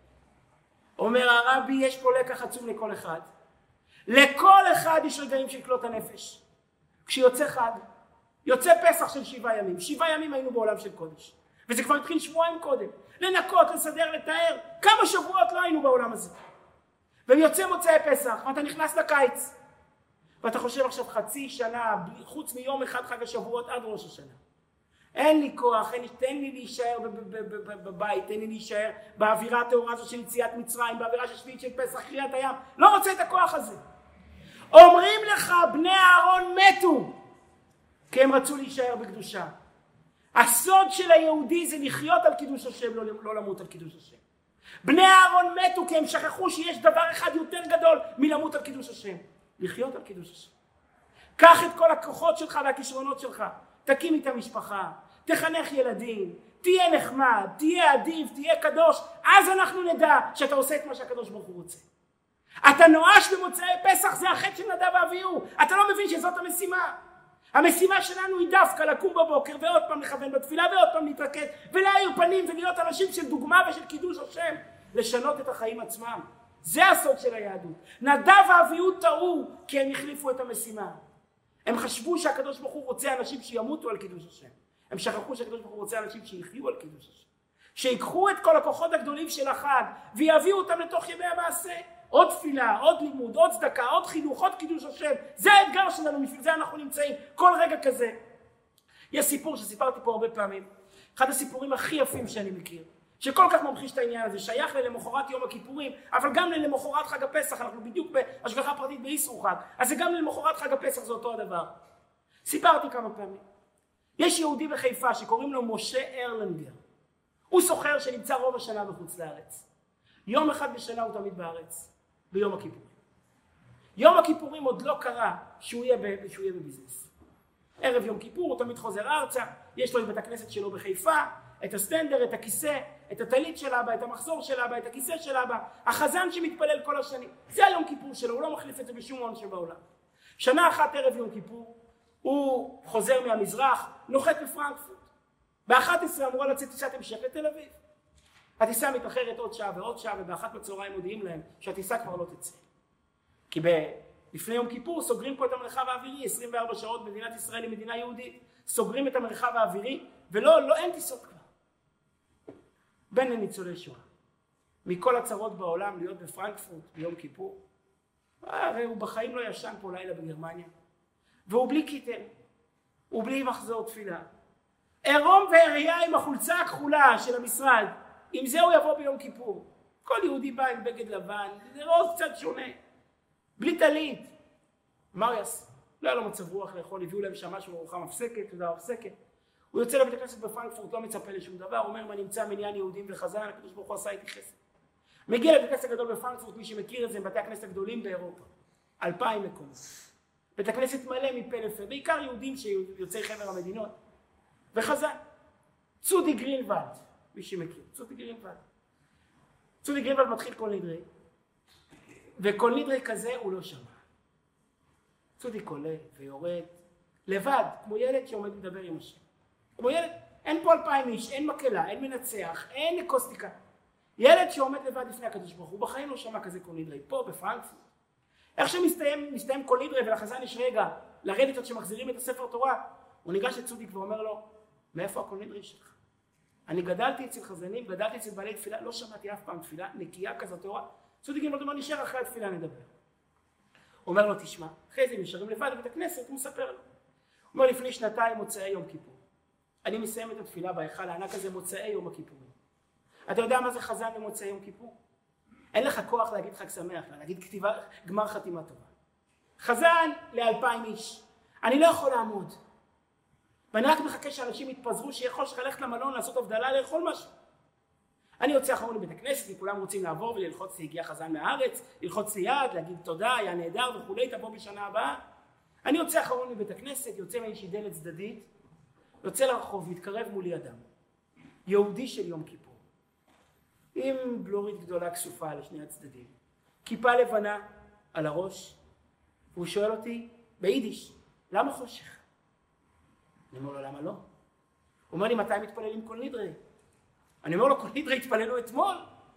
אומר הרבי, יש פה לקח עצום לכל אחד. לכל אחד יש רגעים של כלות הנפש. כשיוצא חג, יוצא פסח של 7 ימים. 7 ימים היינו בעולם של קודש. וזה כבר התחיל שבועיים קודם. לנקות, לסדר, לתאר. כמה שבועות לא היינו בעולם הזה. ויוצא מוצאי פסח, ואתה נכנס לקיץ. ואתה חושב עכשיו חצי שנה, חוץ מיום אחד חג השבועות עד ראש השנה. אין לי כוח, תן לי להישאר בבית, תן לי להישאר באווירה התאורה הזו של יציאת מצרים, באווירה של שביעית של פסח, קריאת הים. לא רוצה את הכוח הזה. אומרים לך, בני אהרון מתו, כי הם רצו להישאר בקדושה. הסוד של היהודי זה לחיות על קידוש השם, לא למות על קידוש השם. בני אהרון מתו כי הם שכחו שיש דבר אחד יותר גדול מלמות על קידוש השם. לחיות על קידוש השם. קח את כל הכוחות שלך והכישרונות שלך, תקים איתה משפחה, תחנך ילדים, תהיה נחמד, תהיה עדיף, תהיה קדוש, אז אנחנו נדע שאתה עושה את מה שהקדוש ברוך הוא רוצה. אתה נואש במוצאי פסח, זה החטא של נדב ואביהו, אתה לא מבין שזאת המשימה. המשימה שלנו היא דווקא לקום בבוקר ועוד פעם לכוון בתפילה ועוד פעם להתרכז ולהאיר פנים ולהיות אנשים של דוגמה ושל קידוש השם, לשנות את החיים עצמם. זה הסוד של היהדות. נדב ואביהו טעו כי הם החליפו את המשימה. הם חשבו שהקדוש ברוך הוא רוצה אנשים שימותו על קידוש השם. הם שכחו שהקדוש ברוך הוא רוצה אנשים שיחיו על קידוש השם. שיקחו את כל הכוחות הגדולים של החג ויביאו אותם לתוך ימי המעשה. עוד תפילה, עוד לימוד, עוד צדקה, עוד חינוך, עוד קידוש השם. זה האתגר שלנו, בשביל זה אנחנו נמצאים כל רגע כזה. יש סיפור שסיפרתי פה הרבה פעמים. אחד הסיפורים הכי יפים שאני מכיר. שכל כך ממחיש את העניין הזה, שייך למחרת יום הכיפורים, אבל גם למחרת חג הפסח, אנחנו בדיוק בהשגחה פרטית באיסור חג, אז זה גם למחרת חג הפסח, זה אותו הדבר. סיפרתי כמה פעמים. יש יהודי בחיפה שקוראים לו משה ארלנגר. הוא סוחר שנמצא רוב השנה בחוץ לארץ. יום אחד בשנה הוא תמיד בארץ, ביום הכיפורים. יום הכיפורים עוד לא קרה שהוא יהיה בביזנס. ערב יום כיפור הוא תמיד חוזר ארצה, יש לו את בית הכנסת שלו בחיפה, את הסטנדר, את הכיסא, את הטלית של אבא, את המחזור של אבא, את הכיסא של אבא, החזן שמתפלל כל השנים. זה היום כיפור שלו, הוא לא מחליף את זה בשום הון שבעולם. שנה אחת ערב יום כיפור, הוא חוזר מהמזרח, נוחת בפרנקפורט. ב-11 אמורה לצאת טיסת המשך לתל אביב. הטיסה מתאחרת עוד שעה ועוד שעה, ובאחת בצהריים מודיעים להם שהטיסה כבר לא תצא. כי לפני יום כיפור סוגרים פה את המרחב האווירי, 24 שעות במדינת ישראל היא מדינה יהודית. סוגרים את המרחב האווירי, אין טיסות כבר. בין לניצולי שואה. מכל הצרות בעולם להיות בפרנקפורט ביום כיפור. הרי הוא בחיים לא ישן פה לילה בגרמניה. והוא בלי כיתר. הוא בלי מחזור תפילה. עירום ועריה עם החולצה הכחולה של המשרד. עם זה הוא יבוא ביום כיפור. כל יהודי בא עם בגד לבן. זה רוז קצת שונה. בלי טלית. מה הוא יעשה? לא היה לו מצב רוח לאכול. הביאו להם שם משהו ארוחה מפסקת, תודה מפסקת. הוא יוצא לבית הכנסת בפרנקפורט, לא מצפה לשום דבר, אומר מה נמצא מניין יהודים וחזן, הקדוש ברוך הוא עשה איתי חסד. מגיע לבית הכנסת הגדול בפרנקפורט, מי שמכיר את זה, בתי הכנסת הגדולים באירופה. 2,000 מקומות. בית הכנסת מלא מפה לפה, בעיקר יהודים שיוצאי חבר המדינות. וחזן, צודי גרינוולד, מי שמכיר, צודי גרינוולד. צודי גרינוולד מתחיל כל נדרי, וכל נדרי כזה הוא לא שמע. צודי קולה ויורד, לבד, כמו ילד שעומד לדבר עם השם. כמו ילד, אין פה 2,000 איש, אין מקהלה, אין מנצח, אין אקוסטיקה. ילד שעומד לבד לפני הקדוש ברוך הוא, בחיים לא שמע כזה כל נדרי, פה בפרנקפורט. איך שמסתיים כל נדרי ולחזן יש רגע לרדת עד שמחזירים את הספר תורה, הוא ניגש לצודיק ואומר לו, מאיפה הכל נדרי שלך? אני גדלתי אצל חזנים, גדלתי אצל בעלי תפילה, לא שמעתי אף פעם תפילה, נקייה כזאת תורה. צודיק אומר, נשאר אחרי התפילה נדבר. אומר לו, תשמע, אחרי זה נשארים לבד בבית הכנסת, הוא מספר לו. הוא אומר, לפני 2 מוצאי יום כיפור. אני מסיים את התפילה בהיכל הענק הזה מוצאי יום הכיפורים. אתה יודע מה זה חזן במוצאי יום כיפור? אין לך כוח להגיד חג שמח, להגיד גמר חתימה טובה. חזן ל2,000 איש. אני לא יכול לעמוד. ואני רק מחכה שאנשים יתפזרו, שיכול ללכת למלון, לעשות הבדלה, לאכול משהו. אני יוצא אחרון לבית הכנסת, כי כולם רוצים לעבור וללחוץ הגיע חזן מהארץ, ללחוץ ליד, להגיד תודה, היה נהדר וכולי, תבוא בשנה הבאה. אני יוצא אחרון לבית הכנסת, יוצא מאיזושהי דלת צדדית, יוצא לרחוב, מתקרב מולי אדם. יהודי של יום כיפור. עם בלורית גדולה כסופה לשני הצדדים. כיפה לבנה על הראש, והוא שואל אותי ביידיש, למה חושך? אני אומר לו, למה לא? הוא אומר לי, מתי מתפללים כל נדרי? אני אומר לו, כל נדרי התפללו אתמול.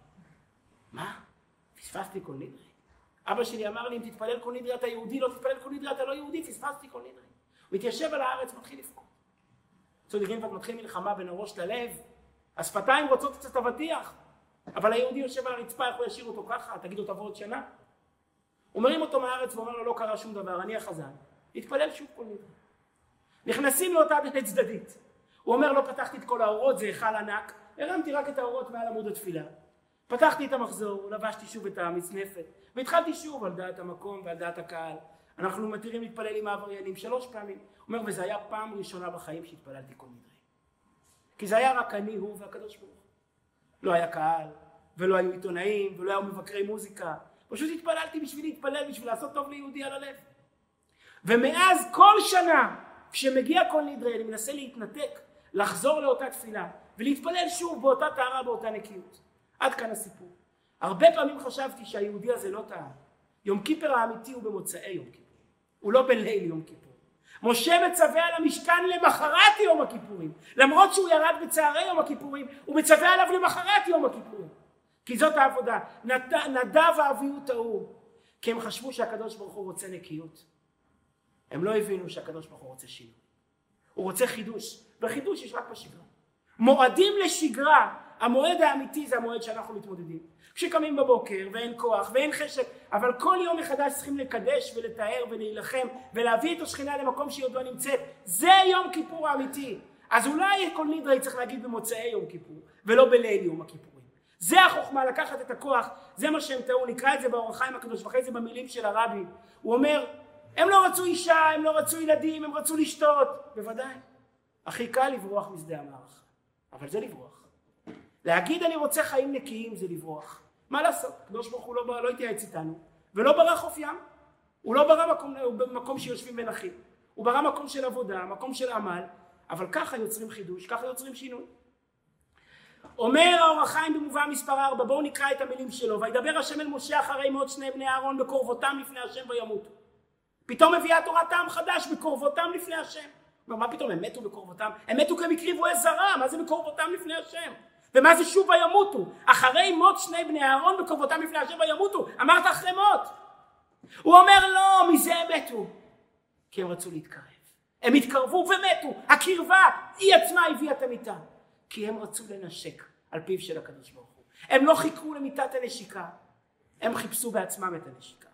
מה? פספסתי כל נדרי. אבא שלי אמר לי, אם תתפלל כל נדרי אתה יהודי, לא תתפלל כל נדרי אתה לא יהודי, פספסתי כל נדרי. הוא מתיישב על הארץ, מתחיל לפקוד. צודי גרינוולד מתחיל מלחמה בין הראש ללב, השפתיים רוצות קצת אבטיח, אבל היהודי יושב על הרצפה, איך הוא ישאיר אותו ככה? תגיד לו, תבוא עוד שנה. הוא מרים אותו מהארץ ואומר לו, לא קרה שום דבר, אני החזן. התפלל שוב כל נדרי. נכנסים לאותה דלת צדדית. הוא אומר, לא פתחתי את כל האורות, זה היכל ענק, הרמתי רק את האורות מעל עמוד התפילה. פתחתי את המחזור, לבשתי שוב את המצנפת, והתחלתי שוב על דעת המקום ועל דעת הקהל. אנחנו מתירים להתפלל עם העבריינים 3 פעמים. הוא אומר, וזה היה פעם ראשונה בחיים שהתפללתי כל נדרי. כי זה היה רק אני, הוא והקדוש ברוך הוא. לא היה קהל, ולא היו עיתונאים, ולא היו מבקרי מוזיקה. פשוט התפללתי בשביל להתפלל, בשביל לעשות טוב ליהודי על הלב. ומאז כל שנה, כשמגיע כל נדרי, אני מנסה להתנתק, לחזור לאותה תפילה, ולהתפלל שוב באותה טהרה, באותה נקיות. עד כאן הסיפור. הרבה פעמים חשבתי שהיהודי הזה לא טעה. יום כיפר האמיתי הוא במוצאי יום כיפור. הוא לא בליל יום כיפור. משה מצווה על המשכן למחרת יום הכיפורים. למרות שהוא ירד בצהרי יום הכיפורים, הוא מצווה עליו למחרת יום הכיפורים. כי זאת העבודה. נדב ואביהו טעו. כי הם חשבו שהקדוש ברוך הוא רוצה נקיות. הם לא הבינו שהקדוש ברוך הוא רוצה שינוי. הוא רוצה חידוש. וחידוש יש רק בשגרה. מועדים לשגרה. המועד האמיתי זה המועד שאנחנו מתמודדים. כשקמים בבוקר ואין כוח ואין חשק, אבל כל יום מחדש צריכים לקדש ולתאר ולהילחם ולהביא את השכינה למקום שהיא עוד לא נמצאת. זה יום כיפור האמיתי. אז אולי כל נדרי צריך להגיד במוצאי יום כיפור ולא בליל יום הכיפורים. זה החוכמה, לקחת את הכוח, זה מה שהם טעו. נקרא את זה באור החיים הקדוש ואחרי זה במילים של הרבי. הוא אומר, הם לא רצו אישה, הם לא רצו ילדים, הם רצו לשתות. בוודאי. הכי קל לברוח משדה המערכה. אבל זה לברוח. להגיד אני רוצה חיים נקיים זה לברוח. מה לעשות? הקדוש ברוך הוא לא התייעץ איתנו, ולא ברא חוף ים. הוא לא ברא מקום שיושבים בין אחים. הוא ברא מקום של עבודה, מקום של עמל, אבל ככה יוצרים חידוש, ככה יוצרים שינוי. אומר האור החיים במובא מספר 4, בואו נקרא את המילים שלו. וידבר השם אל משה אחרי מות 2 בני אהרון בקרבותם לפני השם וימותו. פתאום מביאה תורה טעם חדש בקרבותם לפני השם. מה פתאום הם מתו בקרבותם? הם מתו כי הם הקריבו זרע, מה זה בקרבותם לפני השם? ומה זה שוב וימותו? אחרי מות 2 בני אהרון בקרבותם לפני השם וימותו. אמרת אחרי מות. הוא אומר לא, מזה הם מתו. כי הם רצו להתקרב. הם התקרבו ומתו. הקרבה היא עצמה הביאה את המיטה. כי הם רצו לנשק על פיו של הקדוש ברוך הוא. הם לא חיכו למיטת הנשיקה. הם חיפשו בעצמם את הנשיקה.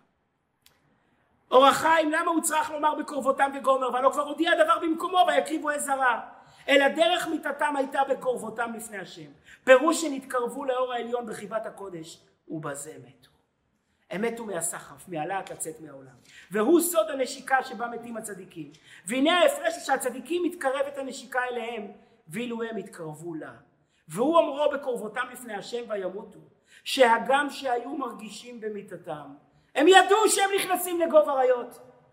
אור החיים, למה הוא צריך לומר בקרבותם וגומר? ולא כבר הודיע הדבר במקומו ויקריבו זרע. אלא דרך מיטתם הייתה בקרבותם לפני השם. פירוש שנתקרבו לאור העליון בחיבת הקודש, ובזה מתו. הם מתו מהסחף, מהלהט לצאת מהעולם. והוא סוד הנשיקה שבה מתים הצדיקים. והנה ההפרש הוא שהצדיקים מתקרבת הנשיקה אליהם, ואילו הם התקרבו לה. והוא אמרו בקרבותם לפני השם וימותו, שהגם שהיו מרגישים במיטתם, הם ידעו שהם נכנסים לגוב עריות.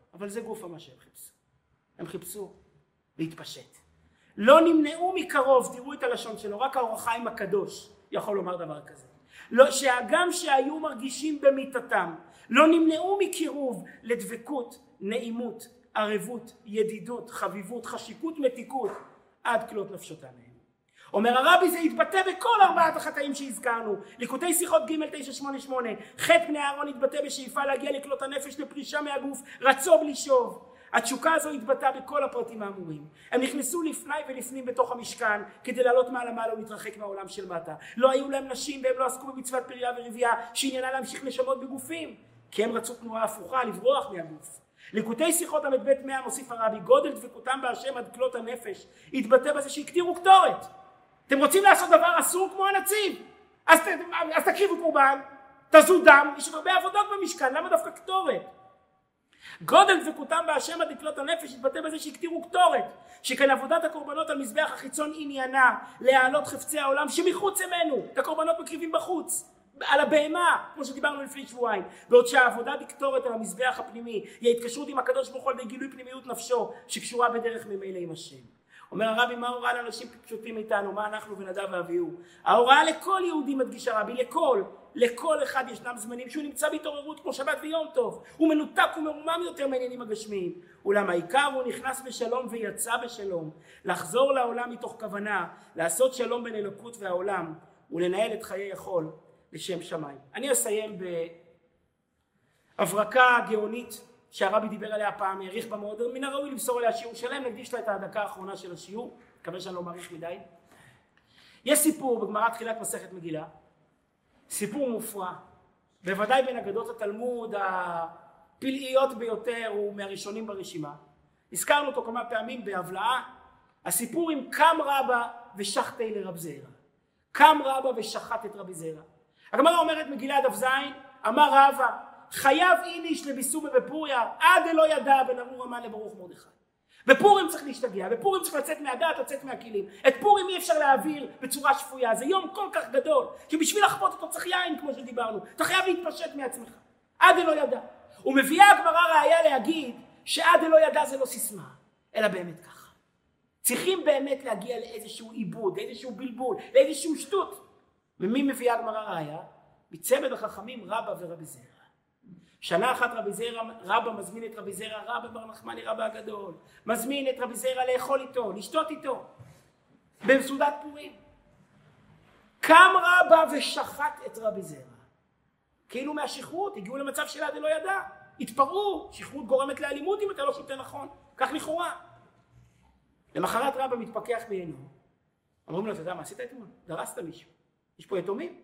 אבל זה גופה מה שהם חיפשו. הם חיפשו להתפשט. לא נמנעו מקרוב, תראו את הלשון שלו, רק האור החיים הקדוש יכול לומר דבר כזה. לא, שהגם שהיו מרגישים במיטתם, לא נמנעו מקירוב לדבקות, נעימות, ערבות, ידידות, חביבות, חשיקות, מתיקות, עד כלות נפשותם מהם. אומר הרבי, זה התבטא בכל ארבעת החטאים שהזכרנו. ליקוטי שיחות ג' 988, חטא בני אהרון התבטא בשאיפה להגיע לכלות הנפש לפרישה מהגוף, רצו בלי שוב. התשוקה הזו התבטא בכל הפרטים האמורים. הם נכנסו לפני ולפנים בתוך המשכן כדי לעלות מעלה מעלה ולהתרחק מהעולם של מטה. לא היו להם נשים והם לא עסקו במצוות פריה ורבייה שעניינה להמשיך נשמות בגופים, כי הם רצו תנועה הפוכה לברוח מהגוף. ליקוטי שיחות ל"ב 100 מוסיף הרבי, גודל דבקותם בהשם עד כלות הנפש התבטא בזה שהקטירו קטורת. אתם רוצים לעשות דבר אסור כמו הנציב, אז תקריבו קורבן, תזו דם, יש הרבה עבודות במשכן, למה דווקא קטורת? גודל דבקותם בהשם עד כלות הנפש התבטא בזה שהקטירו קטורת, שכן עבודת הקורבנות על מזבח החיצון עניינה להעלות חפצי העולם שמחוץ ממנו. את הקורבנות מקריבים בחוץ על הבהמה, כמו שדיברנו לפני שבועיים, בעוד שהעבודה בקטורת על המזבח הפנימי היא ההתקשרות עם הקדוש ברוך הוא על ידי גילוי פנימיות נפשו שקשורה בדרך ממילא עם השם. אומר הרבי, מה ההוראה לאנשים פשוטים איתנו? מה אנחנו ונדב ואביהו? ההוראה לכל יהודי, מדגיש הרבי, לכל אחד ישנם זמנים שהוא נמצא בהתעוררות כמו שבת ויום טוב. הוא מנותק ומרומם יותר מעניינים הגשמיים. אולם העיקר הוא נכנס בשלום ויצא בשלום. לחזור לעולם מתוך כוונה, לעשות שלום בין אלוקות והעולם, ולנהל את חיי החול לשם שמיים. אני אסיים בהברקה גאונית שהרבי דיבר עליה פעם, העריך בה מאוד, מן הראוי למסור עליה שיעור שלם, נקדיש לה את הדקה האחרונה של השיעור, מקווה שאני לא מעריך מדי. יש סיפור בגמרא תחילת מסכת מגילה, סיפור מופרע, בוודאי בין אגדות התלמוד הפלאיות ביותר ומהראשונים ברשימה. הזכרנו אותו כמה פעמים בהבלעה, הסיפור עם קם רבא ושחטי לרב זירא. קם רבא ושחט את רבי זירא. הגמרא אומרת מגילה דף ז, אמר רבא, חייב איניש לביסומי בפוריה, עד לא ידע בין ארור המן לברוך מרדכי. בפורים צריך להשתגע, בפורים צריך לצאת מהדעת, לצאת מהכלים. את פורים אי אפשר להעביר בצורה שפויה, זה יום כל כך גדול, שבשביל לחוות אותו צריך יין כמו שדיברנו, אתה חייב להתפשט מעצמך. עד לא ידע. ומביאה הגמרא ראיה להגיד שעד לא ידע זה לא סיסמה, אלא באמת ככה. צריכים באמת להגיע לאיזשהו עיבוד, לאיזשהו בלבול, לאיזשהו שטות. ומי מביאה הגמרא ראיה? מצמד החכמים רבא ורבי זירא. שנה אחת רבא מזמין את רבי זירא, רבא בר נחמני רבא הגדול, מזמין את רבי זירא לאכול איתו, לשתות איתו, בסעודת פורים. קם רבא ושחט את רבי זירא. כאילו מהשכרות, הגיעו למצב של עד לא ידע, התפרעו, שכרות גורמת לאלימות אם אתה לא שותה נכון, כך לכאורה. למחרת רבא מתפכח בעינו, אומרים לו, אתה יודע מה עשית אתמול? דרסת מישהו, יש פה יתומים.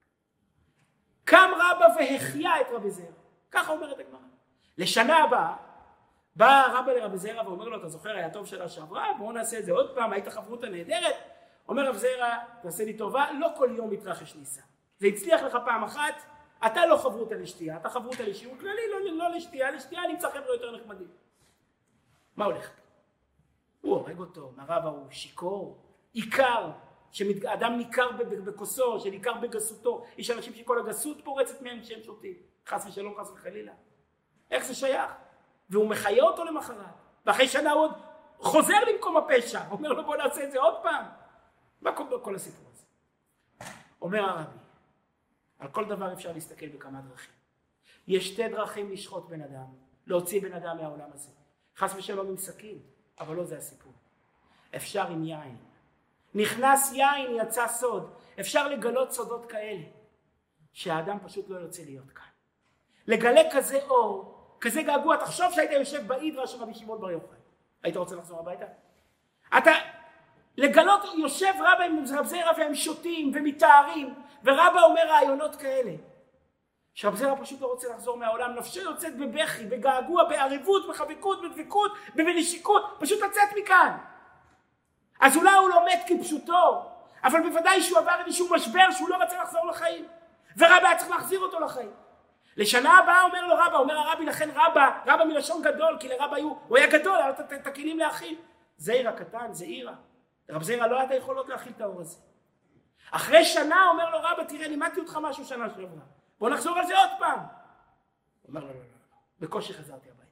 קם רבא והחיה את רבי זירא. ככה אומרת הגמרא. לשנה הבאה, בא רבא לרבי זירא ואומר לו, אתה זוכר, היה טוב שנה שעברה, בואו נעשה את זה עוד פעם, היית חברותא נהדרת. אומר רבי זירא, תעשה לי טובה, לא כל יום מתרחש ניסה. זה הצליח לך פעם אחת, אתה לא חברותא לשתייה, אתה חברותא לשיעור כללי, לא לשתייה, לשתייה נמצא חבר'ה יותר נחמדים. מה הולך? הוא הורג אותו, הרבא הוא שיקור, עיקר, שאדם ניכר בכוסו, שניכר בגסותו, יש אנשים שכל הגסות פורצת מהם כשהם שותים, חס ושלום, חס וחלילה. איך זה שייך? והוא מחיה אותו למחרת, ואחרי שנה עוד חוזר למקום הפשע, אומר לו בוא נעשה את זה עוד פעם. מה קורה בכל הסיפור הזה? אומר הרבי, על כל דבר אפשר להסתכל בכמה דרכים. יש שתי דרכים לשחוט בן אדם, להוציא בן אדם מהעולם הזה. חס ושלום עם סכין, אבל לא זה הסיפור. אפשר עם יין. נכנס יין, יצא סוד. אפשר לגלות סודות כאלה, שהאדם פשוט לא ירצה להיות כאן. לגלה כזה אור, כזה געגוע, תחשוב שהיית יושב בהידרה של רבי שמעון בר יוחאי. היית רוצה לחזור הביתה? אתה לגלות, יושב רבא עם רב זירא והם שותים ומתארים, ורבא אומר רעיונות כאלה. שרב זירא פשוט לא רוצה לחזור מהעולם, נפשו יוצאת בבכי, בגעגוע, בערבות, בחבקות, בדבקות, בנשיקות, פשוט לצאת מכאן. אז אולי הוא לא מת כפשוטו, אבל בוודאי שהוא עבר איזשהו משבר שהוא לא רצה לחזור לחיים. ורבא היה צריך להחזיר אותו לחיים. לשנה הבאה אומר לו רבא, אומר הרבי לכן רבא מלשון גדול, כי לרבא הוא היה גדול, היה את הכלים להכיל. זעירא קטן, זעירה. רב זירא לא היה את היכולות להכיל את האור הזה. אחרי שנה אומר לו רבא, תראה, לימדתי אותך משהו שנה שעברה. בוא נחזור על זה עוד פעם. הוא אומר לו, לא. בקושי חזרתי הביתה.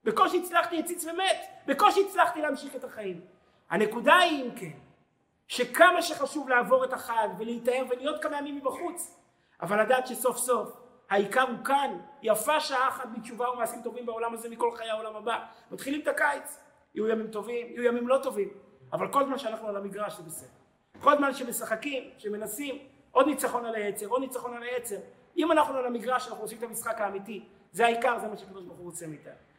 בקושי הצלחתי הציץ ומת, בקושי הצלחתי להמשיך את החיים. הנקודה היא אם כן, שכמה שחשוב לעבור את החג ולהיטהר ולהיות כמה ימים מבחוץ, אבל לדעת שסוף סוף העיקר הוא כאן, יפה שעה אחת בתשובה ומעשים טובים בעולם הזה מכל חיי העולם הבא. מתחילים את הקיץ, יהיו ימים טובים, יהיו ימים לא טובים, אבל כל זמן שאנחנו על המגרש זה בסדר. כל זמן שמשחקים, שמנסים, עוד ניצחון על היצר, עוד ניצחון על היצר. אם אנחנו על המגרש, אנחנו עושים את המשחק האמיתי, זה העיקר, זה מה שקדוש ברוך הוא רוצה מאיתנו.